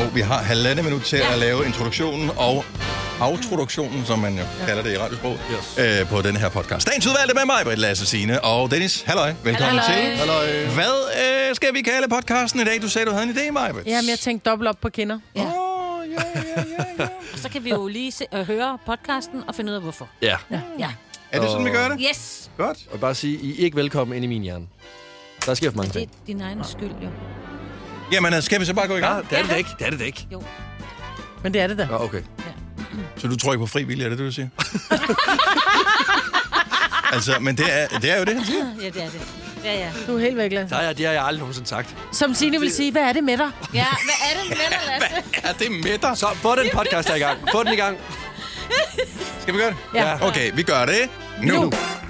Vi har 1,5 minut til at lave introduktionen og outroduktionen, som man jo kalder det i radiosprog, på den her podcast. Dagens udvalgte med mig, Britt, Lasse, Signe og Dennis. Halløj, velkommen til. Halløj. Hvad skal vi kalde podcasten i dag? Du sagde, du havde en idé, Maja. Jamen, jeg tænkte dobbelt op på kinder. Ja. Så kan vi jo lige høre podcasten og finde ud af, hvorfor. Ja. Er det sådan, vi gør det? Yes! Godt. Og bare sige, I er ikke velkommen ind i min hjerne. Der sker for mange Det er ting. din egen skyld, jo. Jamen, skal vi så bare gå i gang? Ja, det er det ikke. Det er det ikke. Jo. Men det er det da. Nå, okay. Så du tror ikke på fri vilje, er det, du siger? Altså, men det er jo det, han siger. Ja, det er det. Ja. Du er helt væk, Lasse. Nej, det har jeg aldrig nogensinde sagt. Som Signe vil sige, hvad er det med dig? Ja, hvad er det med dig, Lasse? Er det med dig? Så få den podcast her i gang. Få den i gang. Skal vi gøre det? Ja. Okay, vi gør det nu.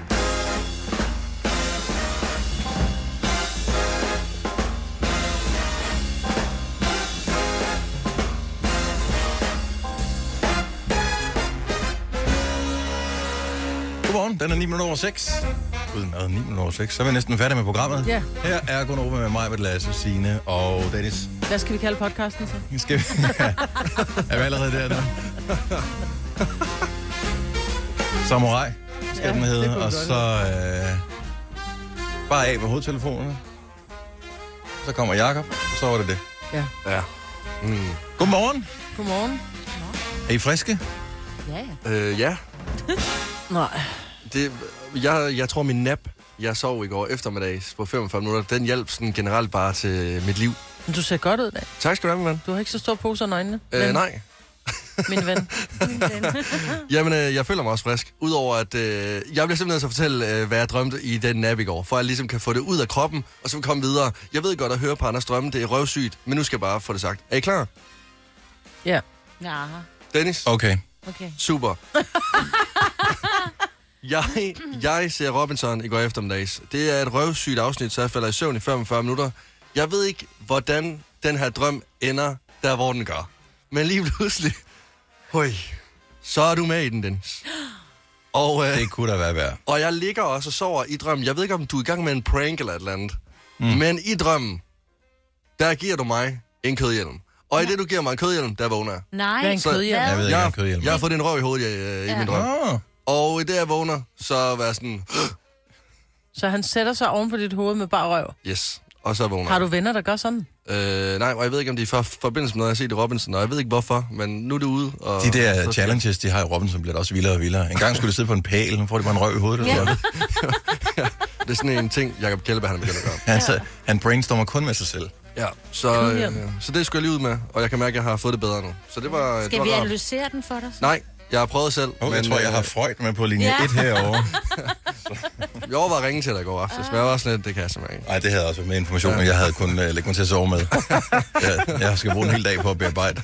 Godmorgen, den er 9:06. Uden mad, 9:06. Så er vi næsten færdige med programmet. Ja. Her er Gunova med mig, Lasse, Signe og Dennis. Hvad skal vi kalde podcasten så? Skal vi... er vi allerede der nu? Samurai skal den hedde, og så bare af med hovedtelefonerne. Så kommer Jakob, og så var det det. Ja. Godmorgen. Godmorgen. Er I friske? Ja. Ja. Nej. Jeg tror, min nap, jeg sov i går eftermiddags på 45 minutter, den hjalp sådan generelt bare til mit liv. Men du ser godt ud i dag. Tak skal du have, min ven. Du har ikke så stor pose under øjnene. Nej. Min ven. Jamen, jeg føler mig også frisk. Udover at jeg bliver simpelthen nødt til at fortælle, hvad jeg drømte i den nap i går, for at jeg ligesom kan få det ud af kroppen, og så komme videre. Jeg ved godt at høre på andres drømme, det er røvsygt, men nu skal jeg bare få det sagt. Er I klar? Ja. Jaha. Dennis? Okay. Okay. Super. Jeg ser Robinson i går eftermiddags. Det er et røvsygt afsnit, så jeg falder i søvn i 45 minutter. Jeg ved ikke, hvordan den her drøm ender, der hvor den gør. Men lige pludselig, så er du med i den, Dennis. Og, Det kunne da være værd. og jeg ligger også og sover i drømmen. Jeg ved ikke, om du er i gang med en prank eller et eller andet. Men i drømmen, der giver du mig en kødhjelm. Og i det, du giver mig en kødhjelm, der vågner jeg. Nej. Hvad er en kødhjelm? Jeg ved ikke, om kødhjelm. Jeg har fået en røv i hovedet i min drøm. Åh. Og i det, jeg vågner, så var jeg sådan, Så han sætter sig oven på dit hoved med bare røv. yes. Og så vågner Har du venner, der gør sådan? Nej, og jeg ved ikke, om de er forbindelse med noget, jeg har set i Robinson, og jeg ved ikke hvorfor, men nu er det ude. Og De der så- challenges, de har i Robinson, bliver også vildere og vildere. En gang skulle det sidde på en pæl, nu får de bare en røv i hovedet. Eller sådan. Det er sådan en ting, Jacob Kjellberg, han er begyndt at gøre. Han brainstormer kun med sig selv. Ja, så det skal jeg lige ud med, og jeg kan mærke, at jeg har fået det bedre nu. Så det var... Skal vi analysere den for dig? Nej, jeg har prøvet selv. Jeg tror, jeg har Freud med på linje 1 herovre. Jeg overvejede at ringe til dig i går aftes, men jeg var sådan lidt, det kan jeg simpelthen ikke. Nej, det havde også været med information, og jeg havde kun lægge mig til at sove med. Jeg skal bruge en hel dag på at bearbejde.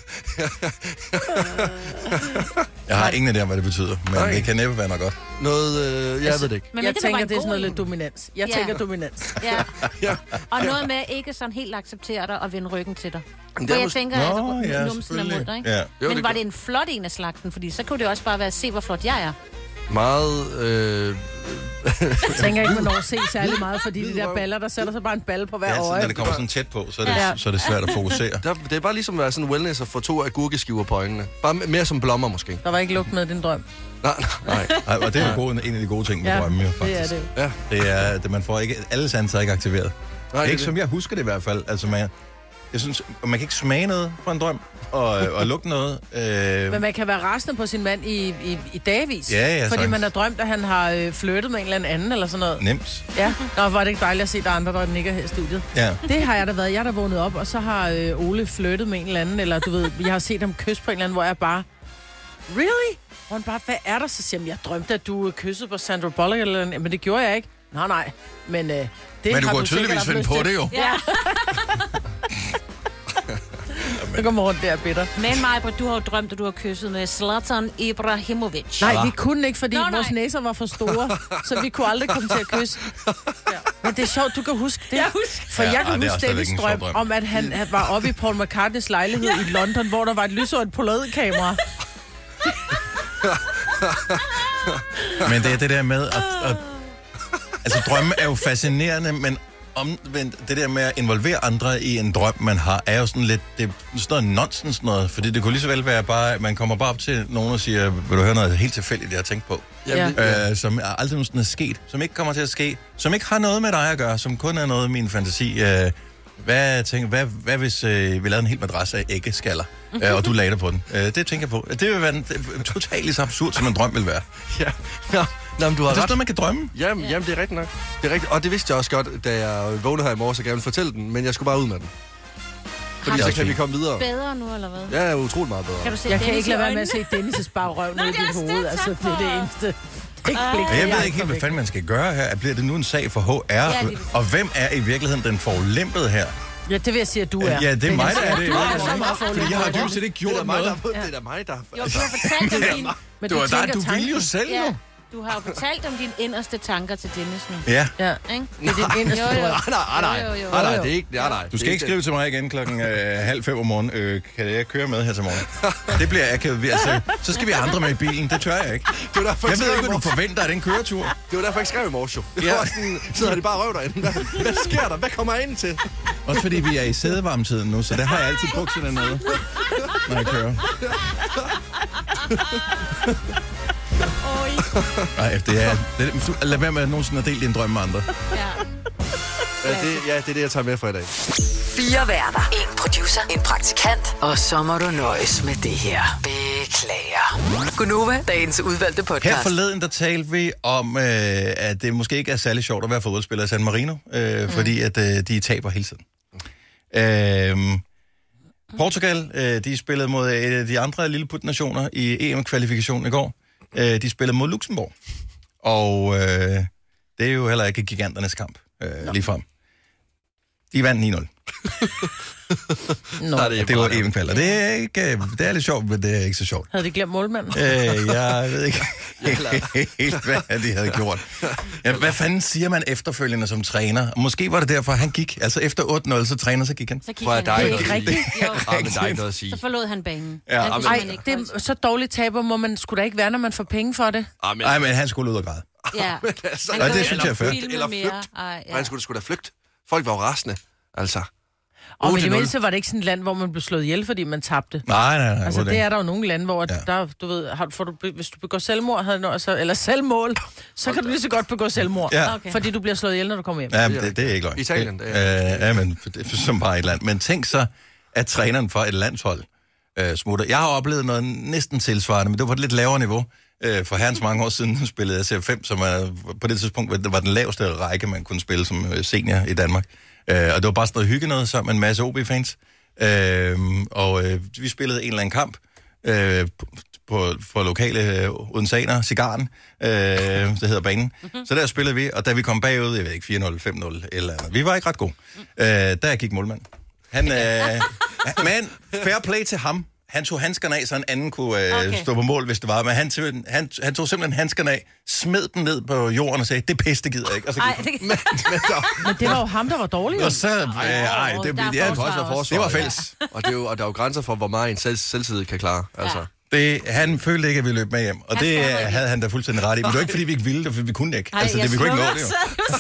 Jeg har ingen idé om, hvad det betyder, men det kan næppe være noget godt. Noget, jeg ved det ikke. Men Jeg det var tænker, en det er god sådan noget en. lidt dominans. Jeg Ja. tænker dominans. Ja. Og noget med ikke sådan helt acceptere dig og vende ryggen til dig. Men For det er jeg måske... tænker, at numsen er mod dig, ikke? Ja. Jo, Men det var gør- det en flot en af slagten? Fordi så kunne det også bare være, se hvor flot jeg er. Meget... Jeg tænker ikke, man når at se særlig meget, fordi de der baller, der sætter sig bare en balle på hver Ja, så øje. når det kommer sådan tæt på, så er det, Ja. så er det svært at fokusere. Det er bare ligesom at være sådan wellness og få 2 agurkeskiver på øjnene. Bare mere som blommer måske. Der var ikke lugt med din drøm. Nej. Ej, og det er jo en af de gode ting med drømme, jo, faktisk. det er det jo. Ja. Det er, at man får ikke, alle sanser er ikke aktiveret. Nej, Ikke som jeg husker det i hvert fald. Altså, jeg synes, man kan ikke smage noget fra en drøm, og lugte noget. Men man kan være rasende på sin mand i dagvis. Ja, Fordi sagtens. man har drømt, at han har flyttet med en eller anden eller sådan noget. Nemt. Ja. Nå, var det ikke dejligt at se, der er andre, der nikker her i studiet. Ja. Det har jeg da været. Jeg har da vågnet op, og så har Ole flyttet med en eller anden, eller du ved, jeg har set ham kysse på en eller anden, hvor jeg bare... Really? Hvor han bare, hvad er der? Så siger jeg drømte, at du kyssede på Sandra Bullock eller noget. Men det gjorde jeg ikke. Nej. Men det Men du har kunne sikkert tydeligvis haft finde lyst på til. det jo. Ja. Så kommer rundt der, bitter. Men Majbrit, du har jo drømt, at du har kysset med Zlatan Ibrahimovic. Nej, vi kunne ikke, fordi nej. vores næser var for store, så vi kunne aldrig komme til at kysse. Ja. Men det er sjovt, du kan huske det. Jeg husker. For jeg kan det er huske også Dennis stadigvæk en sjov drøm drøm. om, at han var oppe i Paul McCartneys lejlighed i London, hvor der var et lysåret polaroidkamera. Men det er det der med, at altså drømme er jo fascinerende, men omvendt, det der med at involvere andre i en drøm, man har, er jo sådan lidt, det er sådan noget nonsens noget, fordi det kunne lige så vel være bare, man kommer bare op til nogen og siger, vil du høre noget helt tilfældigt, jeg har tænkt på, som aldrig nogensinde er sket, som ikke kommer til at ske, som ikke har noget med dig at gøre, som kun er noget af min fantasi. Hvad hvis vi lavede en hel madras af æggeskaller, og du lagde på den? Det tænker jeg på. Det vil være totalt lige så absurd, som en drøm vil være. Ja. Nå, men du har det er sådan noget, man kan drømme. Jamen, det er rigtigt nok. Det er rigtigt. Og det vidste jeg også godt, da jeg vågnede her i morges, og gerne ville fortælle den, men jeg skulle bare ud med den. Fordi så kan vi komme videre. Bedre nu, eller hvad? Ja, utroligt meget bedre. Kan du se jeg kan ikke lade være med at se Dennis' bare røv ned i dit hoved. Altså, det er det eneste. Jeg ved ikke helt, hvad fanden man skal gøre her. Bliver det nu en sag for HR? Og hvem er i virkeligheden den forulempede her? Ja, det vil jeg sige, at du er. Ja, det er mig, der er det. Du er så meget forulempet. Fordi jeg har dybest set ikke gjort noget. Det er da mig, der... Jo, du har fortalt om din... Men du vil jo selv, jo. Du har jo fortalt om dine inderste tanker til Dennis nu. Ja. Ikke? Det er din inderste drøm. Nej, det er ikke... Nej. Du skal ikke skrive til mig igen klokken 4:30 om morgenen. Kan jeg køre med her til morgen? Det bliver akavet. Altså, så skal vi andre med i bilen. Det tør jeg ikke. Jeg ved ikke, hvad du forventer af den køretur. Det var derfor, jeg skrev i morges, jo. Det var sådan, sidder de bare røv derinde. Hvad sker der? Hvad kommer jeg ind til? Også fordi vi er i sædevarmtiden nu, så der har jeg altid bukserne nede, når jeg kører. Nej, det er... Lad være med at nogensinde at dele din drøm med andre. Det er det, jeg tager med for i dag. 4 værter. 1 producer. 1 praktikant. Og så må du nøjes med det her. Beklager. Gunova, dagens udvalgte podcast. Her forleden, der talte vi om, at det måske ikke er særlig sjovt at være fodboldspiller i San Marino, fordi at de taber hele tiden. Portugal, de spillede mod et af de andre lilleput-nationer i EM-kvalifikationen i går. De spillede mod Luxembourg. Og det er jo heller ikke giganternes kamp, ligefrem. De vandt 9-0. Det var EM-kvalder. Det er lidt sjovt, men det er ikke så sjovt. Havde de glemt målmanden? Jeg ved ikke helt, hvad de havde gjort. Ja, hvad fanden siger man efterfølgende som træner? Måske var det derfor, han gik. Altså efter 8-0, så træner, så gik han. Så gik han. Det er ikke rigtigt. Men der er ikke noget at sige. Så forlod han banen. Ja. Det er så dårligt taber, må man skulle da ikke være, når man får penge for det. Nej, men han skulle ud og græde. Ja. Og det synes jeg er fedt. Eller flygt. Han skulle da flygt. Folk var jo rasende. Altså. Og men i mindste var det ikke sådan et land, hvor man blev slået ihjel, fordi man tabte. Nej. Altså, det er der jo nogle lande, hvor der, du ved, hvis du begår selvmord, eller selvmål, så kan du lige så godt begå selvmord. Ja. Okay. Fordi du bliver slået ihjel, når du kommer hjem. Ja, det er ikke løgn. Italien, det er. Ja, men det er som bare et land. Men tænk så, at træneren for et landshold smutter. Jeg har oplevet noget næsten tilsvarende, men det var på et lidt lavere niveau. For herrens mange år siden spillede jeg CF5, som på det tidspunkt var den laveste række, man kunne spille som senior i Danmark. Og det var bare sådan noget hygge noget sammen med en masse OB-fans. Vi spillede en eller anden kamp for lokale odenseaner, Cigaren, det hedder banen. Så der spillede vi, og da vi kom bagud, jeg ved ikke, 4-0, 5-0 eller andet. Vi var ikke ret gode. Der gik målmanden. Men fair play til ham. Han tog handskerne af, så en anden kunne stå på mål, hvis det var. Men han tog simpelthen handskerne af, smed dem ned på jorden og sagde, det pisse, det gider jeg ikke. Og så Men det var jo ham, der var dårlig. Og så, det var fælles. Og der er jo grænser for, hvor meget en selvtid kan klare. Altså. Han følte ikke, at vi løb med hjem. Og det havde han da fuldstændig ret i. Men det var ikke, fordi vi ikke ville det, for vi kunne ikke. Altså, vi kunne ikke nå det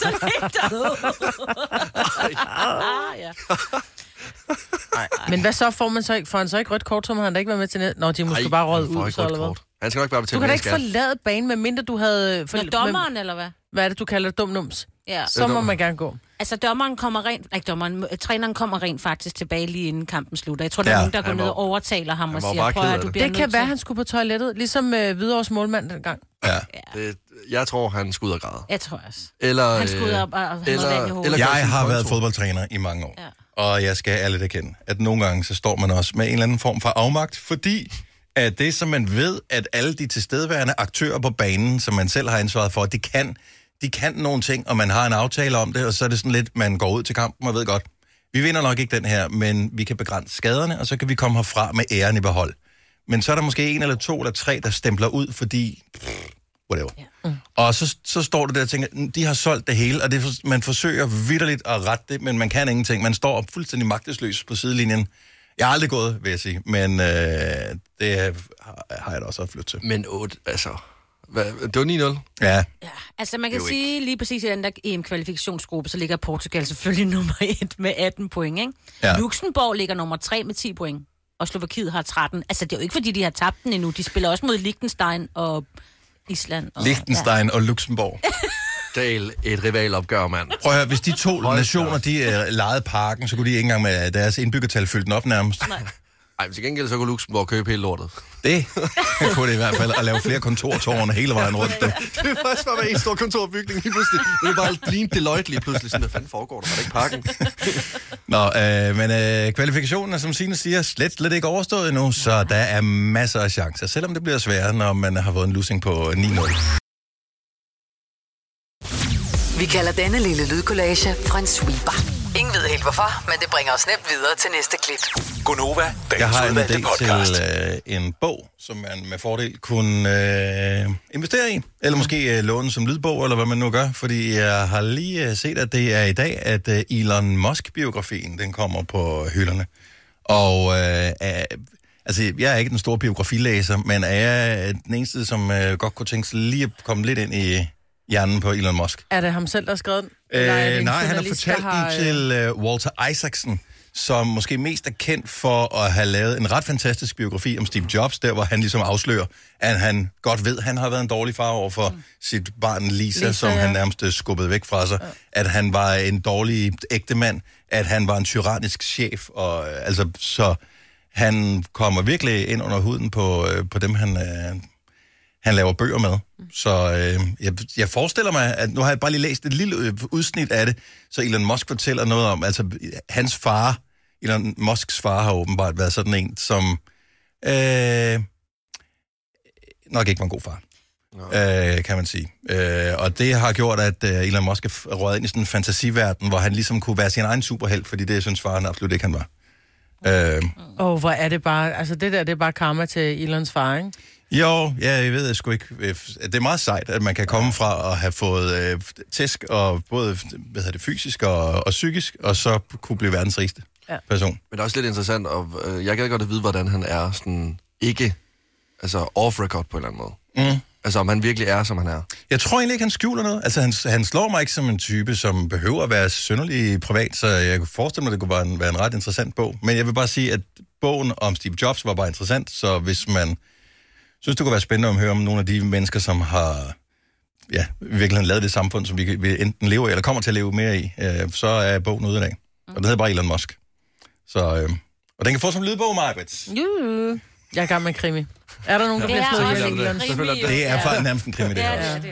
jo. Men hvad så får han så ikke rødt kort, så må han da ikke være med til når de måske bare røget ud, så eller hvad? Han skal nok bare betale. Du kan da ikke forlade banen, medmindre du havde... Dommeren, eller hvad? Hvad er det, du kalder det? Dumnums? Ja. Så må man gerne gå. Altså, træneren kommer rent faktisk tilbage lige inden kampen slutter. Jeg tror, der er nogen, der går ned og overtaler ham og siger, prøv at du bliver det kan være, han skulle på toilettet, ligesom Hvidovres målmand dengang. Ja. Jeg tror, han skulle ud og græde. Jeg tror også. Eller, han skulle ud og jeg har været fodboldtræner i mange år. Ja. Og jeg skal ærligt erkende, at nogle gange så står man også med en eller anden form for afmagt, fordi at det, som man ved, at alle de tilstedeværende aktører på banen, som man selv har ansvaret for, de kan nogle ting, og man har en aftale om det, og så er det sådan lidt, man går ud til kampen og ved godt, vi vinder nok ikke den her, men vi kan begrænse skaderne, og så kan vi komme herfra med æren i behold. Men så er der måske 1 eller 2 eller 3, der stempler ud, fordi... whatever. Ja. Og så står det der og tænker, de har solgt det hele, og man forsøger vitterligt at rette det, men man kan ingenting. Man står fuldstændig magtesløs på sidelinjen. Jeg har aldrig gået, vil jeg sige, men det har jeg da også flyttet til. Men Det var 9-0? Ja. Altså man kan sige lige præcis i den der EM-kvalifikationsgruppe, så ligger Portugal selvfølgelig nummer 1 med 18 point, ikke? Ja. Luxembourg ligger nummer 3 med 10 point, og Slovakiet har 13. Altså det er jo ikke, fordi de har tabt den endnu. De spiller også mod Liechtenstein og Island. Og, Liechtenstein og Luxembourg. Del et rivalopgør, mand. Prøv at høre, hvis de to nationer, de lejede parken, så kunne de ikke engang med deres indbyggertal fylde den op nærmest. Nej. Ej, men til gengæld så kunne Luxembourg købe hele lortet. Det kunne det i hvert fald, at lave flere kontortårne hele vejen rundt. Det er faktisk bare en stor kontorbygning lige pludselig. Det er bare lige Deloitte lige pludselig. Sådan, hvad fanden foregår der? Var det ikke parken? Nå, men kvalifikationen er, som Signe siger, slet ikke overstået endnu, så der er masser af chancer, selvom det bliver sværere, når man har fået en losing på 9-0. Vi kalder denne lille lydkollage en sweeper. Ingen ved helt hvorfor, men det bringer os nemt videre til næste klip. Gonova, jeg har en idé podcast. til en bog, som man med fordel kunne investere i, eller måske låne som lydbog, eller hvad man nu gør, fordi jeg har lige set, at det er i dag, at Elon Musk-biografien, den kommer på hylderne. Og altså, jeg er ikke den store biografilæser, men er jeg den eneste, som godt kunne tænke sig lige at komme lidt ind i hjernen på Elon Musk. Er det ham selv, der har skrevet den? Nej, han har fortalt den til Walter Isaacson, som måske mest er kendt for at have lavet en ret fantastisk biografi om Steve Jobs, der hvor han ligesom afslører, at han godt ved, at han har været en dårlig far over for sit barn Lisa, som han nærmest skubbede væk fra sig. At han var en dårlig ægtemand, at han var en tyrannisk chef, og så han kommer virkelig ind under huden på dem, han laver bøger med. Så jeg forestiller mig, at nu har jeg bare lige læst et lille udsnit af det, så Elon Musk fortæller noget om, altså hans far, Elon Musks far har åbenbart været sådan en, som nok ikke var en god far, kan man sige. Og det har gjort, at Elon Musk er røget ind i sådan en fantasiverden, hvor han ligesom kunne være sin egen superhelt, fordi det synes faren absolut ikke, han var. Hvor er det bare, altså det der, det er bare karma til Elons far, ikke? Jo, jeg ved sgu ikke. Det er meget sejt, at man kan komme fra at have fået tæsk, og både fysisk og psykisk, og så kunne blive verdens rigeste person. Men det er også lidt interessant, og jeg gad godt at vide, hvordan han er sådan ikke, altså off-record på en eller anden måde. Altså om han virkelig er, som han er. Jeg tror egentlig ikke, han skjuler noget. Altså han slår mig ikke som en type, som behøver at være synderlig privat, så jeg kunne forestille mig, at det kunne være en ret interessant bog. Men jeg vil bare sige, at bogen om Steve Jobs var bare interessant, så hvis man synes, det kunne være spændende at høre om nogle af de mennesker, som har virkelig lavet det samfund, som vi enten lever i, eller kommer til at leve mere i, så er bogen ude i dag. Og den hedder bare Elon Musk. Så, og den kan få som lydbog, Maj-Brit. Jeg er i gang med en krimi. Er der nogen, der bliver slået ihjel i Elon? Det er faktisk nærmest en krimi, det her. Ja.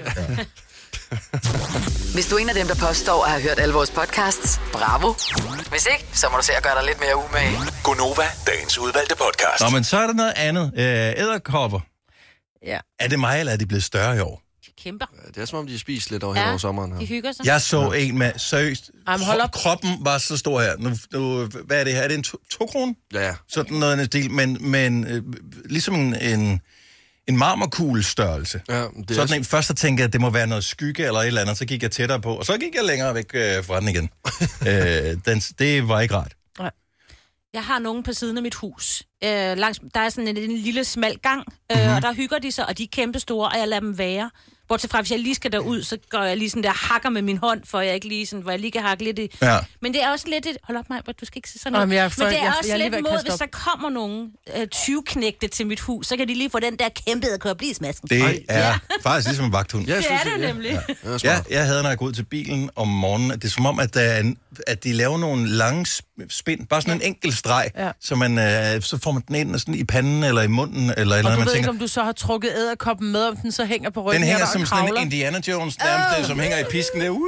Hvis du er en af dem, der påstår at have hørt alle vores podcasts, bravo. Hvis ikke, så må du se at gøre dig lidt mere umage. Gonova, dagens udvalgte podcast. Nå, men så er der noget andet. Edderkopper. Ja. Er det mig, eller er de blevet større i år? Kæmper. Det er som om, de har spist lidt over sommeren her. De hygger sig. Jeg så en med, seriøst, kroppen var så stor her. Nu, hvad er det her? Er det en 2 kroner? Ja. Sådan noget en stil, men ligesom en marmorkuglestørrelse. Ja, sådan en, først så tænkte jeg, at det må være noget skygge eller et eller andet, så gik jeg tættere på, og så gik jeg længere væk fra den igen. Det var ikke rart. Jeg har nogen på siden af mit hus. Der er sådan en lille smal gang, og der hygger de sig, og de er kæmpestore, og jeg lader dem være. Bortset fra, hvis jeg lige skal derud, så går jeg lige sådan der hakker med min hånd, for jeg ikke lige sådan, hvor jeg lige kan hakke lidt i. Ja. Men det er også lidt et... Hold op, Maj, du skal ikke se sådan noget. Men det er også lidt mod, hvis der kommer nogen 20-knægte til mit hus, så kan de lige få den der kæmpe edderkoppelismasken. Det er faktisk ligesom en vagthund. Ja, det er det nemlig. Ja, jeg havde, når jeg går ud til bilen om morgenen, at det er som om, at de laver nogle lange spind, bare sådan en enkelt streg, så så får man den ind sådan i panden eller i munden, eller og eller du ved ikke, om du så har trukket edderkoppen med, om den så hænger på ryggen. Den hænger som sådan en Indiana Jones nærmest, som hænger i pisken der.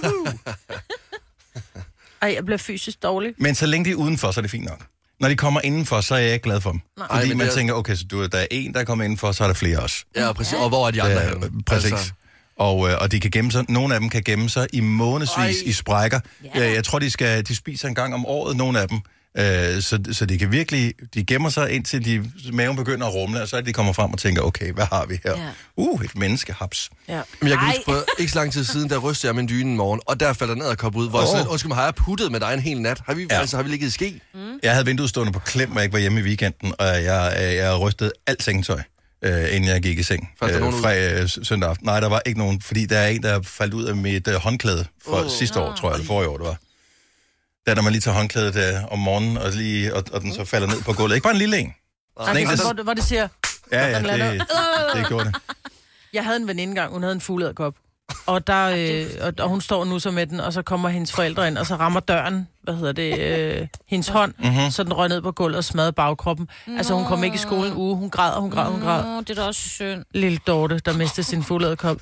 Ej, jeg bliver fysisk dårlig. Men så længe de er udenfor, så er det fint nok. Når de kommer indenfor, så er jeg ikke glad for dem. Fordi man tænker, okay, så der er en, der er kommet indenfor, så er der flere også. Ja, præcis. Og hvor er de andre? Præcis. Altså. Og de kan gemme sig, nogle af dem kan gemme sig i månedsvis i sprækker. Jeg tror, de spiser en gang om året, nogle af dem. Så de kan virkelig, de gemmer sig indtil maven begynder at rumle, og så er de kommer frem og tænker, okay, hvad har vi her? Et menneskehaps. Ja. Men jeg kan huske på ikke så lang tid siden, der rystede jeg min dyne en morgen, og der faldt den edderkop ud, hvor jeg sagde, undskyld mig, har jeg puttet med dig en hel nat? Har vi ligget i ske? Jeg havde vinduet stående på klem, og jeg ikke var hjemme i weekenden, og jeg rystede alt sengetøj. inden jeg gik i seng. Søndag aften. Nej, der var ikke nogen, fordi der er en, der faldt ud af mit håndklæde for sidste år, tror jeg, eller forrige år, det var. Der, når man lige tager håndklædet om morgenen, og den så falder ned på gulvet. Ikke bare en lille en. Hvor det siger... Ja, det gjorde det. Jeg havde en veninde engang, hun havde en fugleedderkop. Og, og hun står nu så med den, og så kommer hendes forældre ind, og så rammer døren, hendes hånd, så den røg ned på gulvet og smadrede bagkroppen. Altså, hun kom ikke i skole en uge. Hun græd. Det er da også synd. Lille Dorte, der mistede sin fugleedderkop.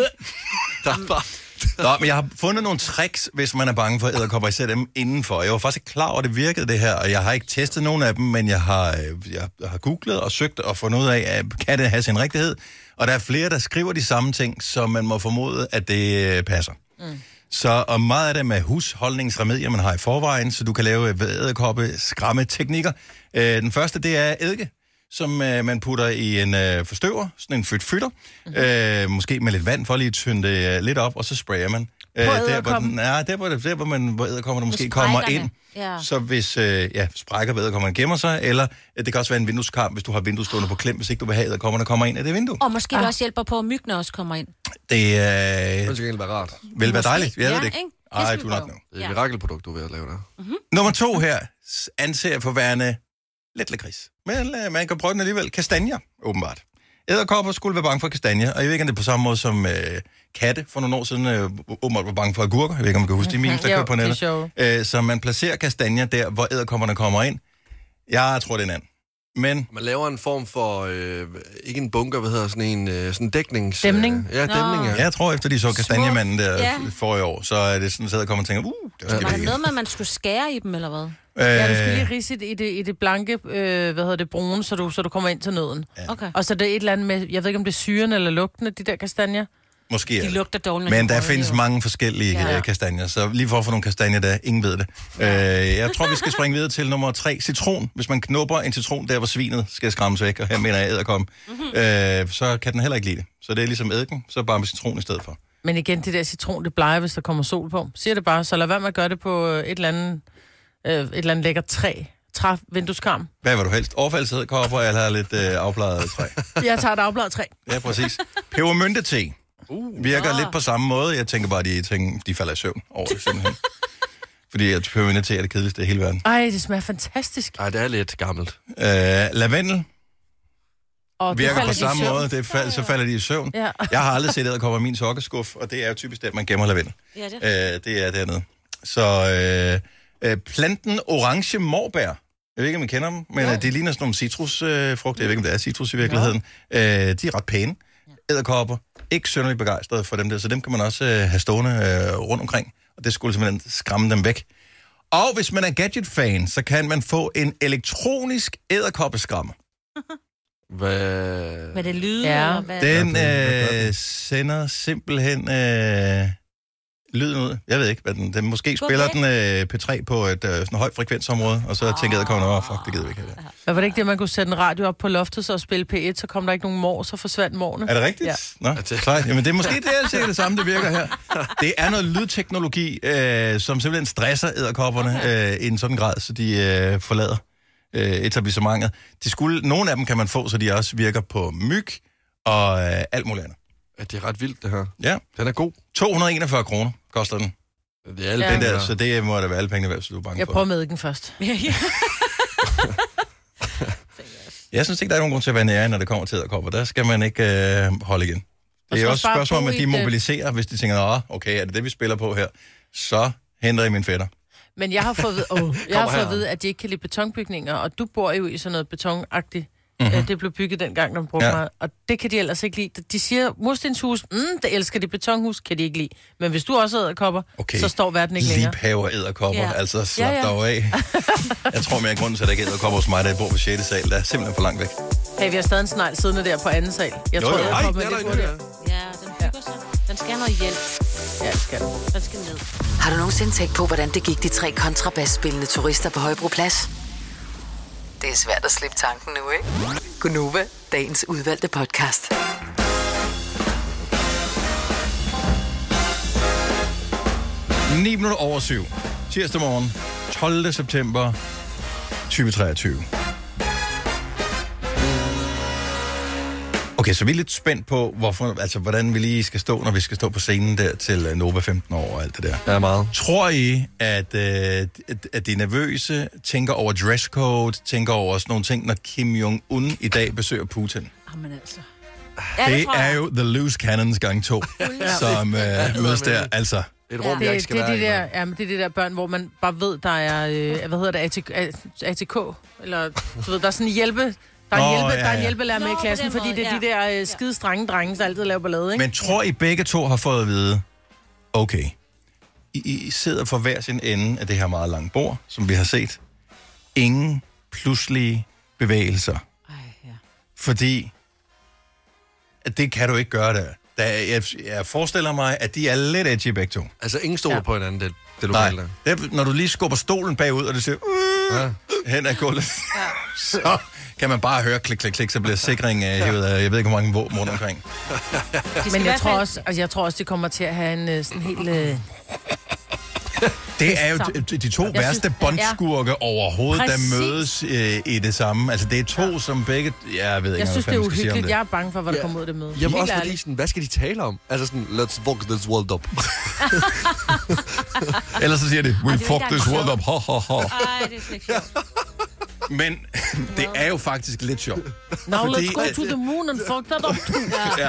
Nå, men jeg har fundet nogle tricks, hvis man er bange for edderkopper, især dem indenfor. Jeg var faktisk ikke klar over, at det virkede det her, og jeg har ikke testet nogen af dem, men jeg har googlet og søgt og fundet ud af, kan det have sin rigtighed? Og der er flere, der skriver de samme ting, så man må formode, at det passer. Så og meget af det med husholdningsremedier, man har i forvejen, så du kan lave edderkoppe skræmmeteknikker. Den første, det er eddike, som man putter i en forstøver, sådan en fytter, måske med lidt vand for lige at tynde det lidt op, og så sprayer man. Der hvor edderkopperne måske kommer ind. Ja. Så hvis sprækker ved edderkopperne gemmer sig, eller det kan også være en vindueskarm, hvis du har vinduet stående på klem, hvis ikke du vil have edderkopperne kommer ind af det vindue. Og måske det også hjælper på, at myggene også kommer ind. Det vil være rart. Vil være dejligt, jeg ved det ikke. Ej, du nok. Det er et mirakelprodukt, du er ved at lave der. Nummer 2 her anser jeg for værende lidt lakrids. Men man kan prøve den alligevel. Kastanjer, åbenbart. Edderkopper skulle være bange for kastanjer, og jeg ved ikke, om det er på samme måde som katte for nogle år siden åbenbart var bange for agurker. Jeg ved ikke, om man kan huske de memes, der kører på nettet. Så man placerer kastanjer der, hvor edderkopperne kommer ind. Jeg tror, det er en anden. Men man laver en form for, ikke en bunker, sådan en dæknings... Dæmning? Dæmning, ja. Jeg tror, efter de så kastanjemanden der forrige år, så er det sådan, at edderkopperne tænker, det skal var det noget med, at man skulle skære i dem, eller hvad? Ja, du skal lige ridse i det blanke, brune, så du kommer ind til nøden. Ja. Okay. Og så det er et eller andet med, jeg ved ikke, om det er syren eller lugten af de der kastanjer. Måske de lugter dårligt. Men der findes mange forskellige kastanjer, så lige for at få nogle kastanjer, der ingen ved det. Jeg tror, vi skal springe videre til nummer 3. Citron. Hvis man knupper en citron, der hvor svinet skal skræmmes væk, og her mener jeg edderkoppen, så kan den heller ikke lide det. Så det er ligesom eddiken, så bare med citron i stedet for. Men igen, det der citron, det bleger, hvis der kommer sol på. Siger det bare, så lad være med at gøre det på et eller andet lækkert træ, vindueskarm. Hvad vil du helst? Overfaldsedderkopper eller lidt afbladet træ? Jeg tager et afbladet træ. Ja, præcis. Pebermynte-te virker lidt på samme måde. Jeg tænker bare, de falder i søvn over det simpelthen. Fordi at pebermynte-te er det kedeligste i hele verden. Ej, det smager fantastisk. Ej, det er lidt gammelt. Lavendel og virker på samme måde. Så falder de i søvn. Ja. Jeg har aldrig set edderkopper i min sokkeskuff, og det er jo typisk det, man gemmer lavendel. Ja, det er dernede. Så planten orange morbær. Jeg ved ikke, om man kender dem, men de ligner sådan nogle citrusfrugter. Jeg ved ikke, om det er citrus i virkeligheden. De er ret pæne. Edderkopper. Ikke synderligt begejstret for dem der, så dem kan man også have stående rundt omkring. Og det skulle simpelthen skræmme dem væk. Og hvis man er gadget-fan, så kan man få en elektronisk edderkoppeskræmmer. Hvad det lyder? Ja. Den sender simpelthen lyden ud. Jeg ved ikke, hvad den måske spiller den P3 på et sådan højt frekvensområde, og så tænker jeg, at fuck, det gider vi ikke have. Var det ikke det, man kunne sætte en radio op på loftet, så spille P1, så kom der ikke nogen mor, så forsvandt morgenen? Er det rigtigt? Ja. Nå, klart. Jamen, det er måske det samme, det virker her. Det er noget lydteknologi, som simpelthen stresser edderkopperne i en sådan grad, så de forlader etablissementet. Nogle af dem kan man få, så de også virker på myg og alt muligt andet. Ja, det er ret vildt, det her. Ja. Den er god. 241 kroner koster den. Det er alle penge der. Så det må da være alle pengene værd, så du er bange for. Jeg prøver med den først. Jeg synes ikke, der er nogen grund til at være nære, når det kommer til edderkopper. Der skal man ikke holde igen. Det er også et spørgsmål om, at de mobiliserer, hvis de tænker, okay, er det vi spiller på her? Så henter I min fætter. Men jeg har fået at vide, at de ikke kan lide betonbygninger, og du bor jo i sådan noget betonagtigt. Det blev bygget dengang, de brugte mig, og det kan de ellers ikke lide. De siger, murstenshus, det elsker de, betonhus kan de ikke lide. Men hvis du også er edderkopper, så står verden ikke længere. Liebhaver edderkopper, altså slap dog af. Jeg tror mere grunden til, at der ikke er edderkopper hos mig, der bor på 6. sal, der er simpelthen for langt væk. Hey, vi har stadig en snegl siddende der på 2. sal. Jeg tror, edderkopper det burde der. Ja, den bygger sig. Den skal have noget hjælp. Ja, det skal den. Den skal ned. Har du nogensinde tænkt på, hvordan det gik de 3 kontrabasspillende turister på Højbroplads? Det er svært at slippe tanken nu, ikke? Gunova, dagens udvalgte podcast. Ni minutter over 7. Tirsdag morgen, 12. september 2023. Okay, så vi er lidt spændt på, hvordan vi lige skal stå, når vi skal stå på scenen der til Nova 15 år og alt det der. Ja, meget. Tror I, at de nervøse tænker over dresscode, tænker over sådan nogle ting, når Kim Jong-un i dag besøger Putin? Jamen altså. Ja, det er jo The Loose Cannons gang 2, som mødes der, altså. Et rum, jeg ikke skal være i. det er det der børn, hvor man bare ved, der er, hvad hedder det, ATK, eller du ved, der er sådan en hjælpe... Der er en hjælpelærer med i klassen, fordi det er de der skide strenge drenge, der altid laver ballade, ikke? Men tror I begge to har fået at vide, okay, I sidder for hver sin ende af det her meget lange bord, som vi har set. Ingen pludselige bevægelser. Fordi at det kan du ikke gøre der. Jeg forestiller mig, at de er lidt edgy begge to. Altså ingen stoler på hinanden, det lokale der. Nej, når du lige skubber stolen bagud, og det siger, hen ad gulvet, så kan man bare høre klik, klik, klik, så bliver sikring hævet af, jeg ved ikke, hvor mange våben rundt omkring. Men jeg tror også, det kommer til at have en sådan helt... Det er jo de to værste bondskurke overhovedet, Præcis. der mødes i det samme. Altså, det er to, som begge... Jeg ved ikke, Jeg synes, det er hvad skal uhyggeligt. Jeg er bange for, hvad der kommer ud af det møde. Jamen også fordi sådan, hvad skal de tale om? Altså sådan, let's fuck this world up. Ellers så siger de, we fuck this world up, ha, ha, ha. Ej, det er ikke sjovt. Men det er jo faktisk lidt sjovt. Now let's go to the moon and fuck that up too. Ja.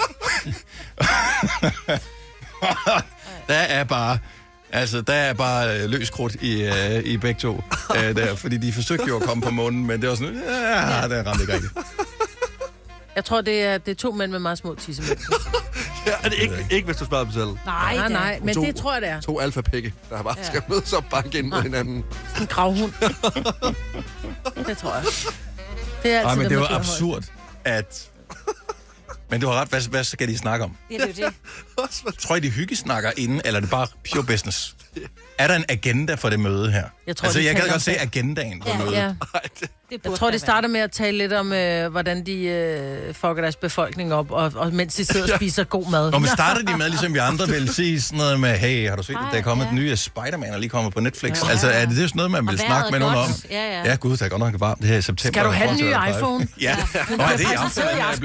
Der er bare løs krudt i begge to, der, fordi de forsøgte jo at komme på månen, men det var sådan, det ramte ikke rigtigt. Jeg tror, det er to mænd med meget små tissemænd. Ja, er det ikke hvis du spørger dem selv. Nej, men det tror jeg, det er. 2 alfa-pikke, der bare skal mødes op banke ind mod hinanden. En gravhund. Det tror jeg. Det er altid men det dem, var der absurd, at... Men du har ret, hvad skal de snakke om? Det er jo det. Tror I, de hyggesnakker inden, eller er det bare pure business? Er der en agenda for det møde her? Jeg kan godt se agendaen på mødet. Ja. Jeg tror, de starter med at tale lidt om, hvordan de fucker deres befolkning op, og mens de sidder og spiser god mad. Når man starter de med, ligesom vi andre vil sige sådan noget med, hey, har du set, at der er kommet den nye Spider-Man, og lige kommet på Netflix? Ja. Altså, er det sådan noget, man vil snakke med nogen om? Ja, gud, der er godt nok varmt det her i september. Skal du have en ny iPhone? Ja. Er det i aften?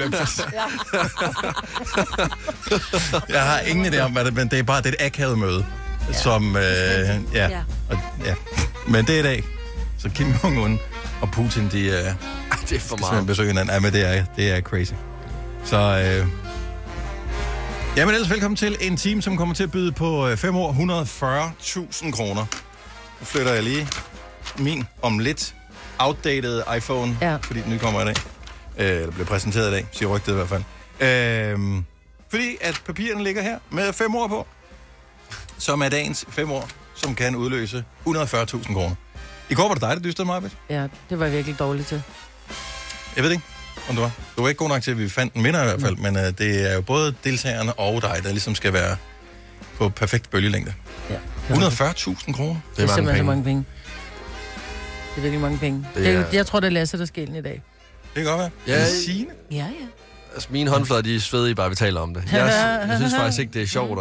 Jeg har ingen idé om, hvad det er, men det er bare et akavet møde. Som, Men det er i dag. Så Kim Jong-un og Putin, de det er for meget. besøger hinanden. Ja, men det er crazy. Så, jamen ellers velkommen til en time, som kommer til at byde på 5 år 140.000 kroner. Nu flytter jeg lige min om lidt outdated iPhone, fordi den nye kommer i dag. Eller bliver præsenteret i dag, siger rygtet i hvert fald. Fordi at papirerne ligger her med 5 år på, som er dagens 5 år, som kan udløse 140.000 kroner. I går var det dig, der dystede mig, Britt. Ja, det var jeg virkelig dårligt til. Jeg ved ikke, om du var. Du var ikke god nok til, at vi fandt en vinder i hvert fald, men det er jo både deltagerne og dig, der ligesom skal være på perfekt bølgelængde. Ja, 140.000 kroner? Det er simpelthen så mange penge. Det er virkelig mange penge. Jeg tror, det er Lasse, der skal ind i dag. Det kan godt være. Ja, Ja. Altså, mine håndflader, de er svedige, bare vi taler om det. Jeg synes faktisk ikke, det er sjovt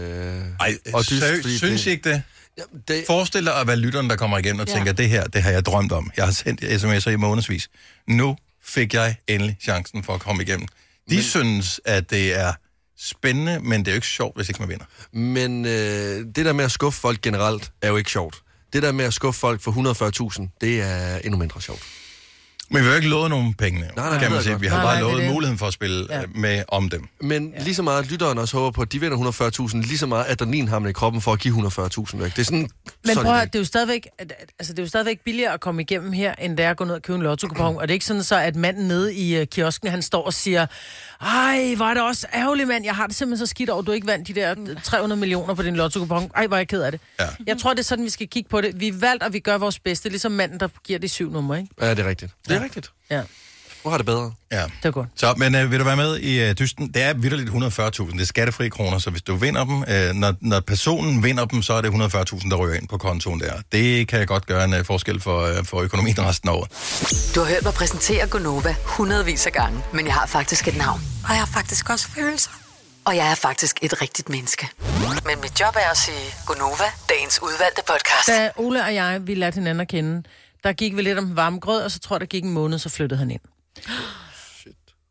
og dyst. Synes I ikke det? Forestil dig at være lytteren, der kommer igennem og tænker, det har jeg drømt om. Jeg har sendt sms'er i månedsvis. Nu fik jeg endelig chancen for at komme igennem. De synes, at det er spændende, men det er jo ikke sjovt, hvis ikke man vinder. Men det der med at skuffe folk generelt, er jo ikke sjovt. Det der med at skuffe folk for 140.000, det er endnu mindre sjovt. Men vi har jo ikke lovet nogen penge, kan man sige. Vi har bare lovet muligheden for at spille med om dem. Men lige så meget, at lytteren også håber på, at de vinder 140.000, lige så meget adrenalin har man i kroppen for at give 140.000 væk. Det er sådan... Men prøv at, det er jo stadigvæk billigere at komme igennem her, end det er at gå ned og købe en lotto-kupon. Og det er ikke sådan så, at manden nede i kiosken, han står og siger, ej, hvor er det også ærgerligt, mand. Jeg har det simpelthen så skidt over, du ikke vandt de der 300 millioner på din lotto-kupon. Ej, hvor er jeg ked af det. Ja. Jeg tror, det er sådan, vi skal kigge på det. Vi valgte, at vi gør vores bedste, ligesom manden, der giver de 7 numre, ikke? Ja, det er rigtigt. Det er rigtigt. Ja. Hvor har det bedre? Ja. Det er godt. Så, men vil du være med i dysten? Det er vitterligt 140.000. Det er skattefri kroner, så hvis du vinder dem, når personen vinder dem, så er det 140.000, der ryger ind på kontoen der. Det kan godt gøre en forskel for økonomien resten af året. Du har hørt mig præsentere Gonova hundredvis af gange, men jeg har faktisk et navn. Og jeg har faktisk også følelser. Og jeg er faktisk et rigtigt menneske. Men mit job er at sige Gonova, dagens udvalgte podcast. Da Ole og jeg, vi lærte hinanden at kende, der gik vi lidt om varme grød, og så tror jeg, der gik en måned, så flyttede han ind.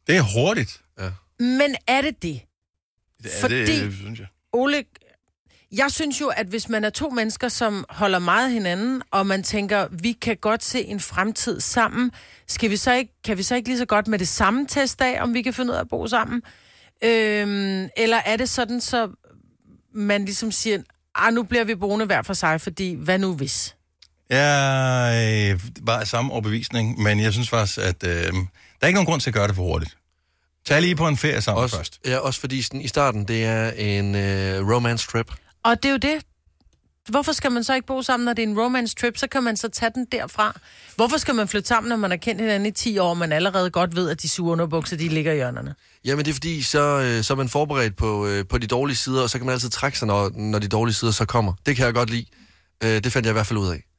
Det er hurtigt. Ja. Men er det det? Fordi, det synes jeg. Ole, jeg synes jo, at hvis man er to mennesker, som holder meget af hinanden, og man tænker, vi kan godt se en fremtid sammen, kan vi så ikke lige så godt med det samme teste af, om vi kan finde ud af at bo sammen? Eller er det sådan, så man ligesom siger, nu bliver vi boende hver for sig, fordi hvad nu hvis? Jeg var af samme overbevisning, men jeg synes faktisk, at der er ikke nogen grund til at gøre det for hurtigt. Tag lige på en ferie sammen først. Ja, også fordi sådan, i starten, det er en romance trip. Og det er jo det. Hvorfor skal man så ikke bo sammen, når det er en romance trip? Så kan man så tage den derfra. Hvorfor skal man flytte sammen, når man har kendt hinanden i 10 år, og man allerede godt ved, at de sure underbukser, de ligger i hjørnerne? Jamen, det er fordi, så er man forberedt på de dårlige sider, og så kan man altid trække sig, når de dårlige sider så kommer. Det kan jeg godt lide. Det fandt jeg i hvert fald ud af.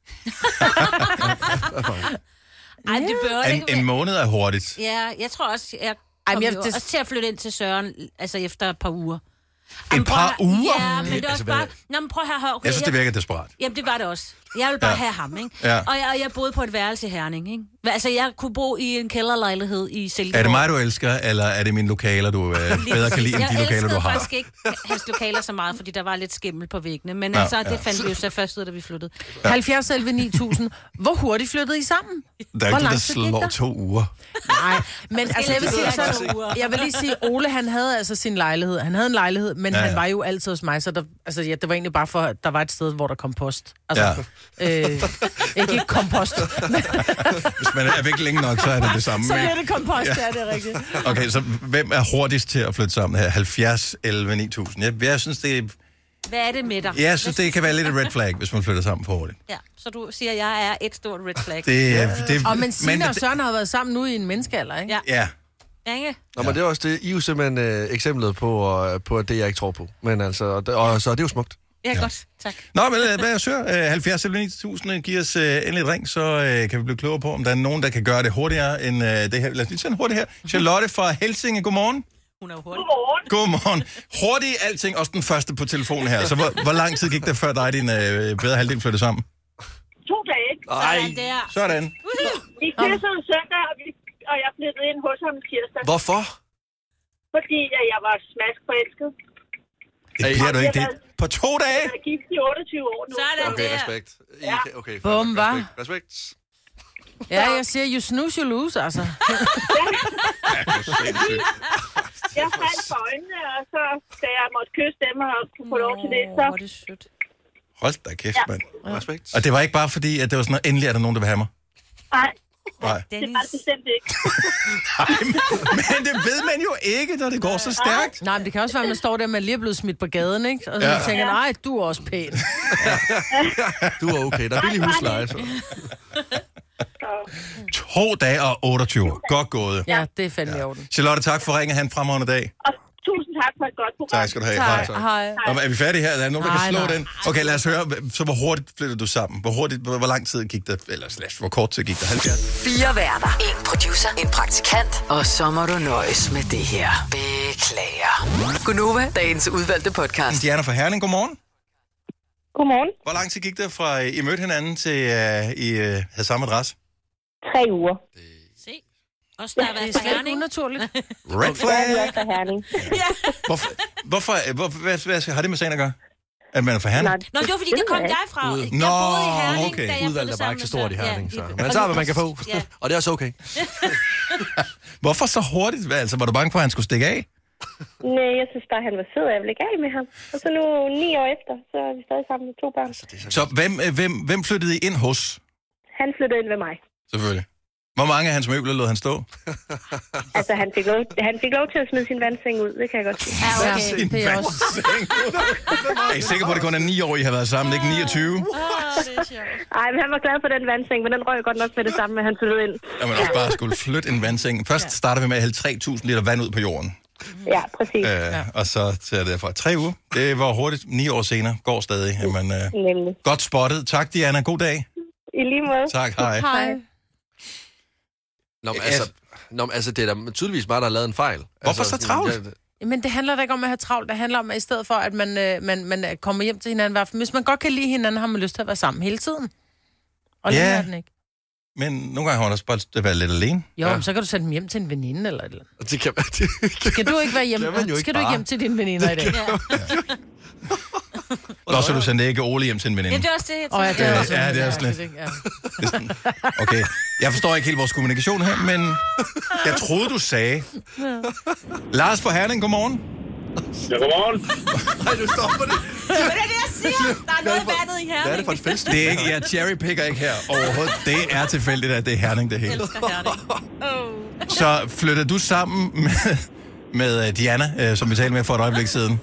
Ej, det bør ikke En måned er hurtigt. Ja, jeg tror også, jeg kommer også til at flytte ind til Søren, altså efter et par uger. Et par uger? Ja, men det er også bare... Nå, men prøv at høre. Okay, jeg synes, det virker desperat. Jamen, det var det også. Jeg ville bare have ham, ikke? Ja. Og jeg boede på et værelse i Herning, ikke? Altså, jeg kunne bo i en kælderlejlighed i Silkeborg. Er det mig, du elsker, eller er det mine lokaler, du bedre kan lide, end de lokaler, du har? Jeg elskede faktisk ikke hans lokaler så meget, fordi der var lidt skimmel på væggene. Men altså, det fandt vi jo så først ud, da vi flyttede. 70 11 9000. Hvor hurtigt flyttede I sammen? Der er ikke der slår 2 uger. Nej, men altså, jeg vil lige sige, Ole, han havde altså sin lejlighed. Han havde en lejlighed, men han var jo altid hos mig, så det var egentlig bare for, at der var et sted, hvor der kom post. Altså, ikke kompost. Hvis man er væk længe nok, så er det det samme. Så er det kompost, ja, det er rigtigt. Okay, så hvem er hurtigst til at flytte sammen her? 70, 11, 9000. Jeg synes, det er... Hvad er det med dig? Jeg synes, det kan være lidt et red flag, hvis man flytter sammen for hurtigt. Ja, så du siger, at jeg er et stort red flag. Men Signe og Søren har været sammen nu i en menneskealder, ikke? Ja. Ikke? Nå, men det er også det. I er jo simpelthen eksemplet på, at det, jeg ikke tror på. Men altså, så er det jo smukt. Ja, godt. Tak. Nå, men hvad jeg søger? 70 eller 9000 giver os endelig et ring, så kan vi blive klogere på, om der er nogen, der kan gøre det hurtigere end det her. Lad os lige tage hurtigt her. Charlotte fra Helsinge, godmorgen. Hun er jo hurtig. Godmorgen. Hurtigt alting, også den første på telefonen her. Så hvor lang tid gik det før dig og din bedre halvdel flyttede sammen? 2 dage. Sådan. Vi kyssede en søndag, og jeg flyttede ind hos ham tirsdag. Hvorfor? Fordi jeg var smaskforelsket. Det bliver du ikke det. På 2 dage? Jeg er gift i 28 år nu. Sådan Okay, der. respekt. Okay, Bum, hva? Respekt. Ja, jeg siger, you snooze, you lose, altså. Jeg faldt for øjnene, og så da jeg måtte kysse dem og kunne få lov til det, så... det er sødt. Hold da kæft, mand. Respekt. Og det var ikke bare fordi, at det var sådan noget, endelig er der nogen, der vil have mig. Nej, Nej. det var det bestemt ikke. Men det ved man jo ikke, når det går så stærkt. Nej, men det kan også være, at man står der, man lige er blevet smidt på gaden, ikke? Og så tænker, nej, du er også pæn. Du er okay. Der er billig husleje, så. 2 dage og 28. Godt gået. Ja, det er fandme i orden. Charlotte, tak for ringen. Han en fremragende dag. Og tusind tak for et godt program. Tak skal du have. Tak, hej. Nå, men er vi færdige her? Er der nogen, der kan slå den? Okay, lad os høre. Så hvor hurtigt flyttede du sammen? Hvor lang tid gik der? Eller hvor kort tid gik der? 70? 4 værter. 1 producer. En praktikant. Og så må du nøjes med det her. Beklager. Gunova, dagens udvalgte podcast. Diana fra Herning, godmorgen. Godmorgen. Hvor lang tid gik det fra I mødte hinanden til I havde samme adresse? 3 uger. Se. Også der har været fra Herning. Unaturligt. Red flag. Jeg er fra Herning. Hvad har det med sagen at gøre? At man er fra Herning? Nå, det var fordi, det kom jeg fra. Jeg Nå, boede i Herning, okay. da jeg Udvalget er bare ikke så stort i Herning, så. Ja. Man tager, hvad man kan få. Ja. Og det er også okay. Hvorfor så hurtigt? Altså, var du bange for, at han skulle stikke af? Nej, jeg synes bare, han var sød, og jeg blev gal med ham. Og så nu 9 år efter, så er vi stadig sammen med 2 børn. Så hvem flyttede I ind hos? Han flyttede ind ved mig. Selvfølgelig. Hvor mange af hans møbler lod han stå? Altså, han fik lov til at smide sin vandseng ud, det kan jeg godt sige. Ja, okay. Sin det er også. vandseng. Er I sikker på, at det kun er 9 år, I har været sammen, ikke 29? Ej, men han var glad for den vandseng, men den røg godt nok med det samme, at han flyttede ind. Jamen også bare skulle flytte en vandseng. Først starter vi med at hælde 3.000 liter vand ud på jorden. Ja, præcis. Og så til derfra 3 uger. Det var hurtigt. 9 år senere. Går stadig. Jamen, Nemlig. godt spottet. Tak, Diana. God dag. I lige måde. Tak. Hej. Hej. Nå, men altså, det er da tydeligvis bare, der har lavet en fejl. Hvorfor så travlt? Men det handler da ikke om at have travlt. Det handler om, at i stedet for, at man kommer hjem til hinanden. Hvis man godt kan lide hinanden, har man lyst til at være sammen hele tiden. Og lige er den ikke. Men nogle gange har hun også bare været lidt alene. Jo, men så kan du sende dem hjem til en veninde eller et eller andet. Det kan man, Skal du ikke være hjemme? Skal du ikke hjem til dine veninder i dag? Nå, så du sendte ikke Ole hjem til en veninde. Ja, det er også det. Ja, det er også Ja, det er også lidt. Ja. Okay, jeg forstår ikke helt vores kommunikation her, men jeg troede, du sagde. Lars fra Herning, godmorgen. Ja, godmorgen. Nej, du stopper det. Det er det, jeg siger. Der er noget vandet i Herning. Hvad er det for et fest? Det er ikke, jeg cherrypicker ikke her overhovedet. Det er tilfældigt, at det er Herning, det hele. Jeg elsker Herning. Så flytter du sammen med Diana, som vi talte med for et øjeblik siden?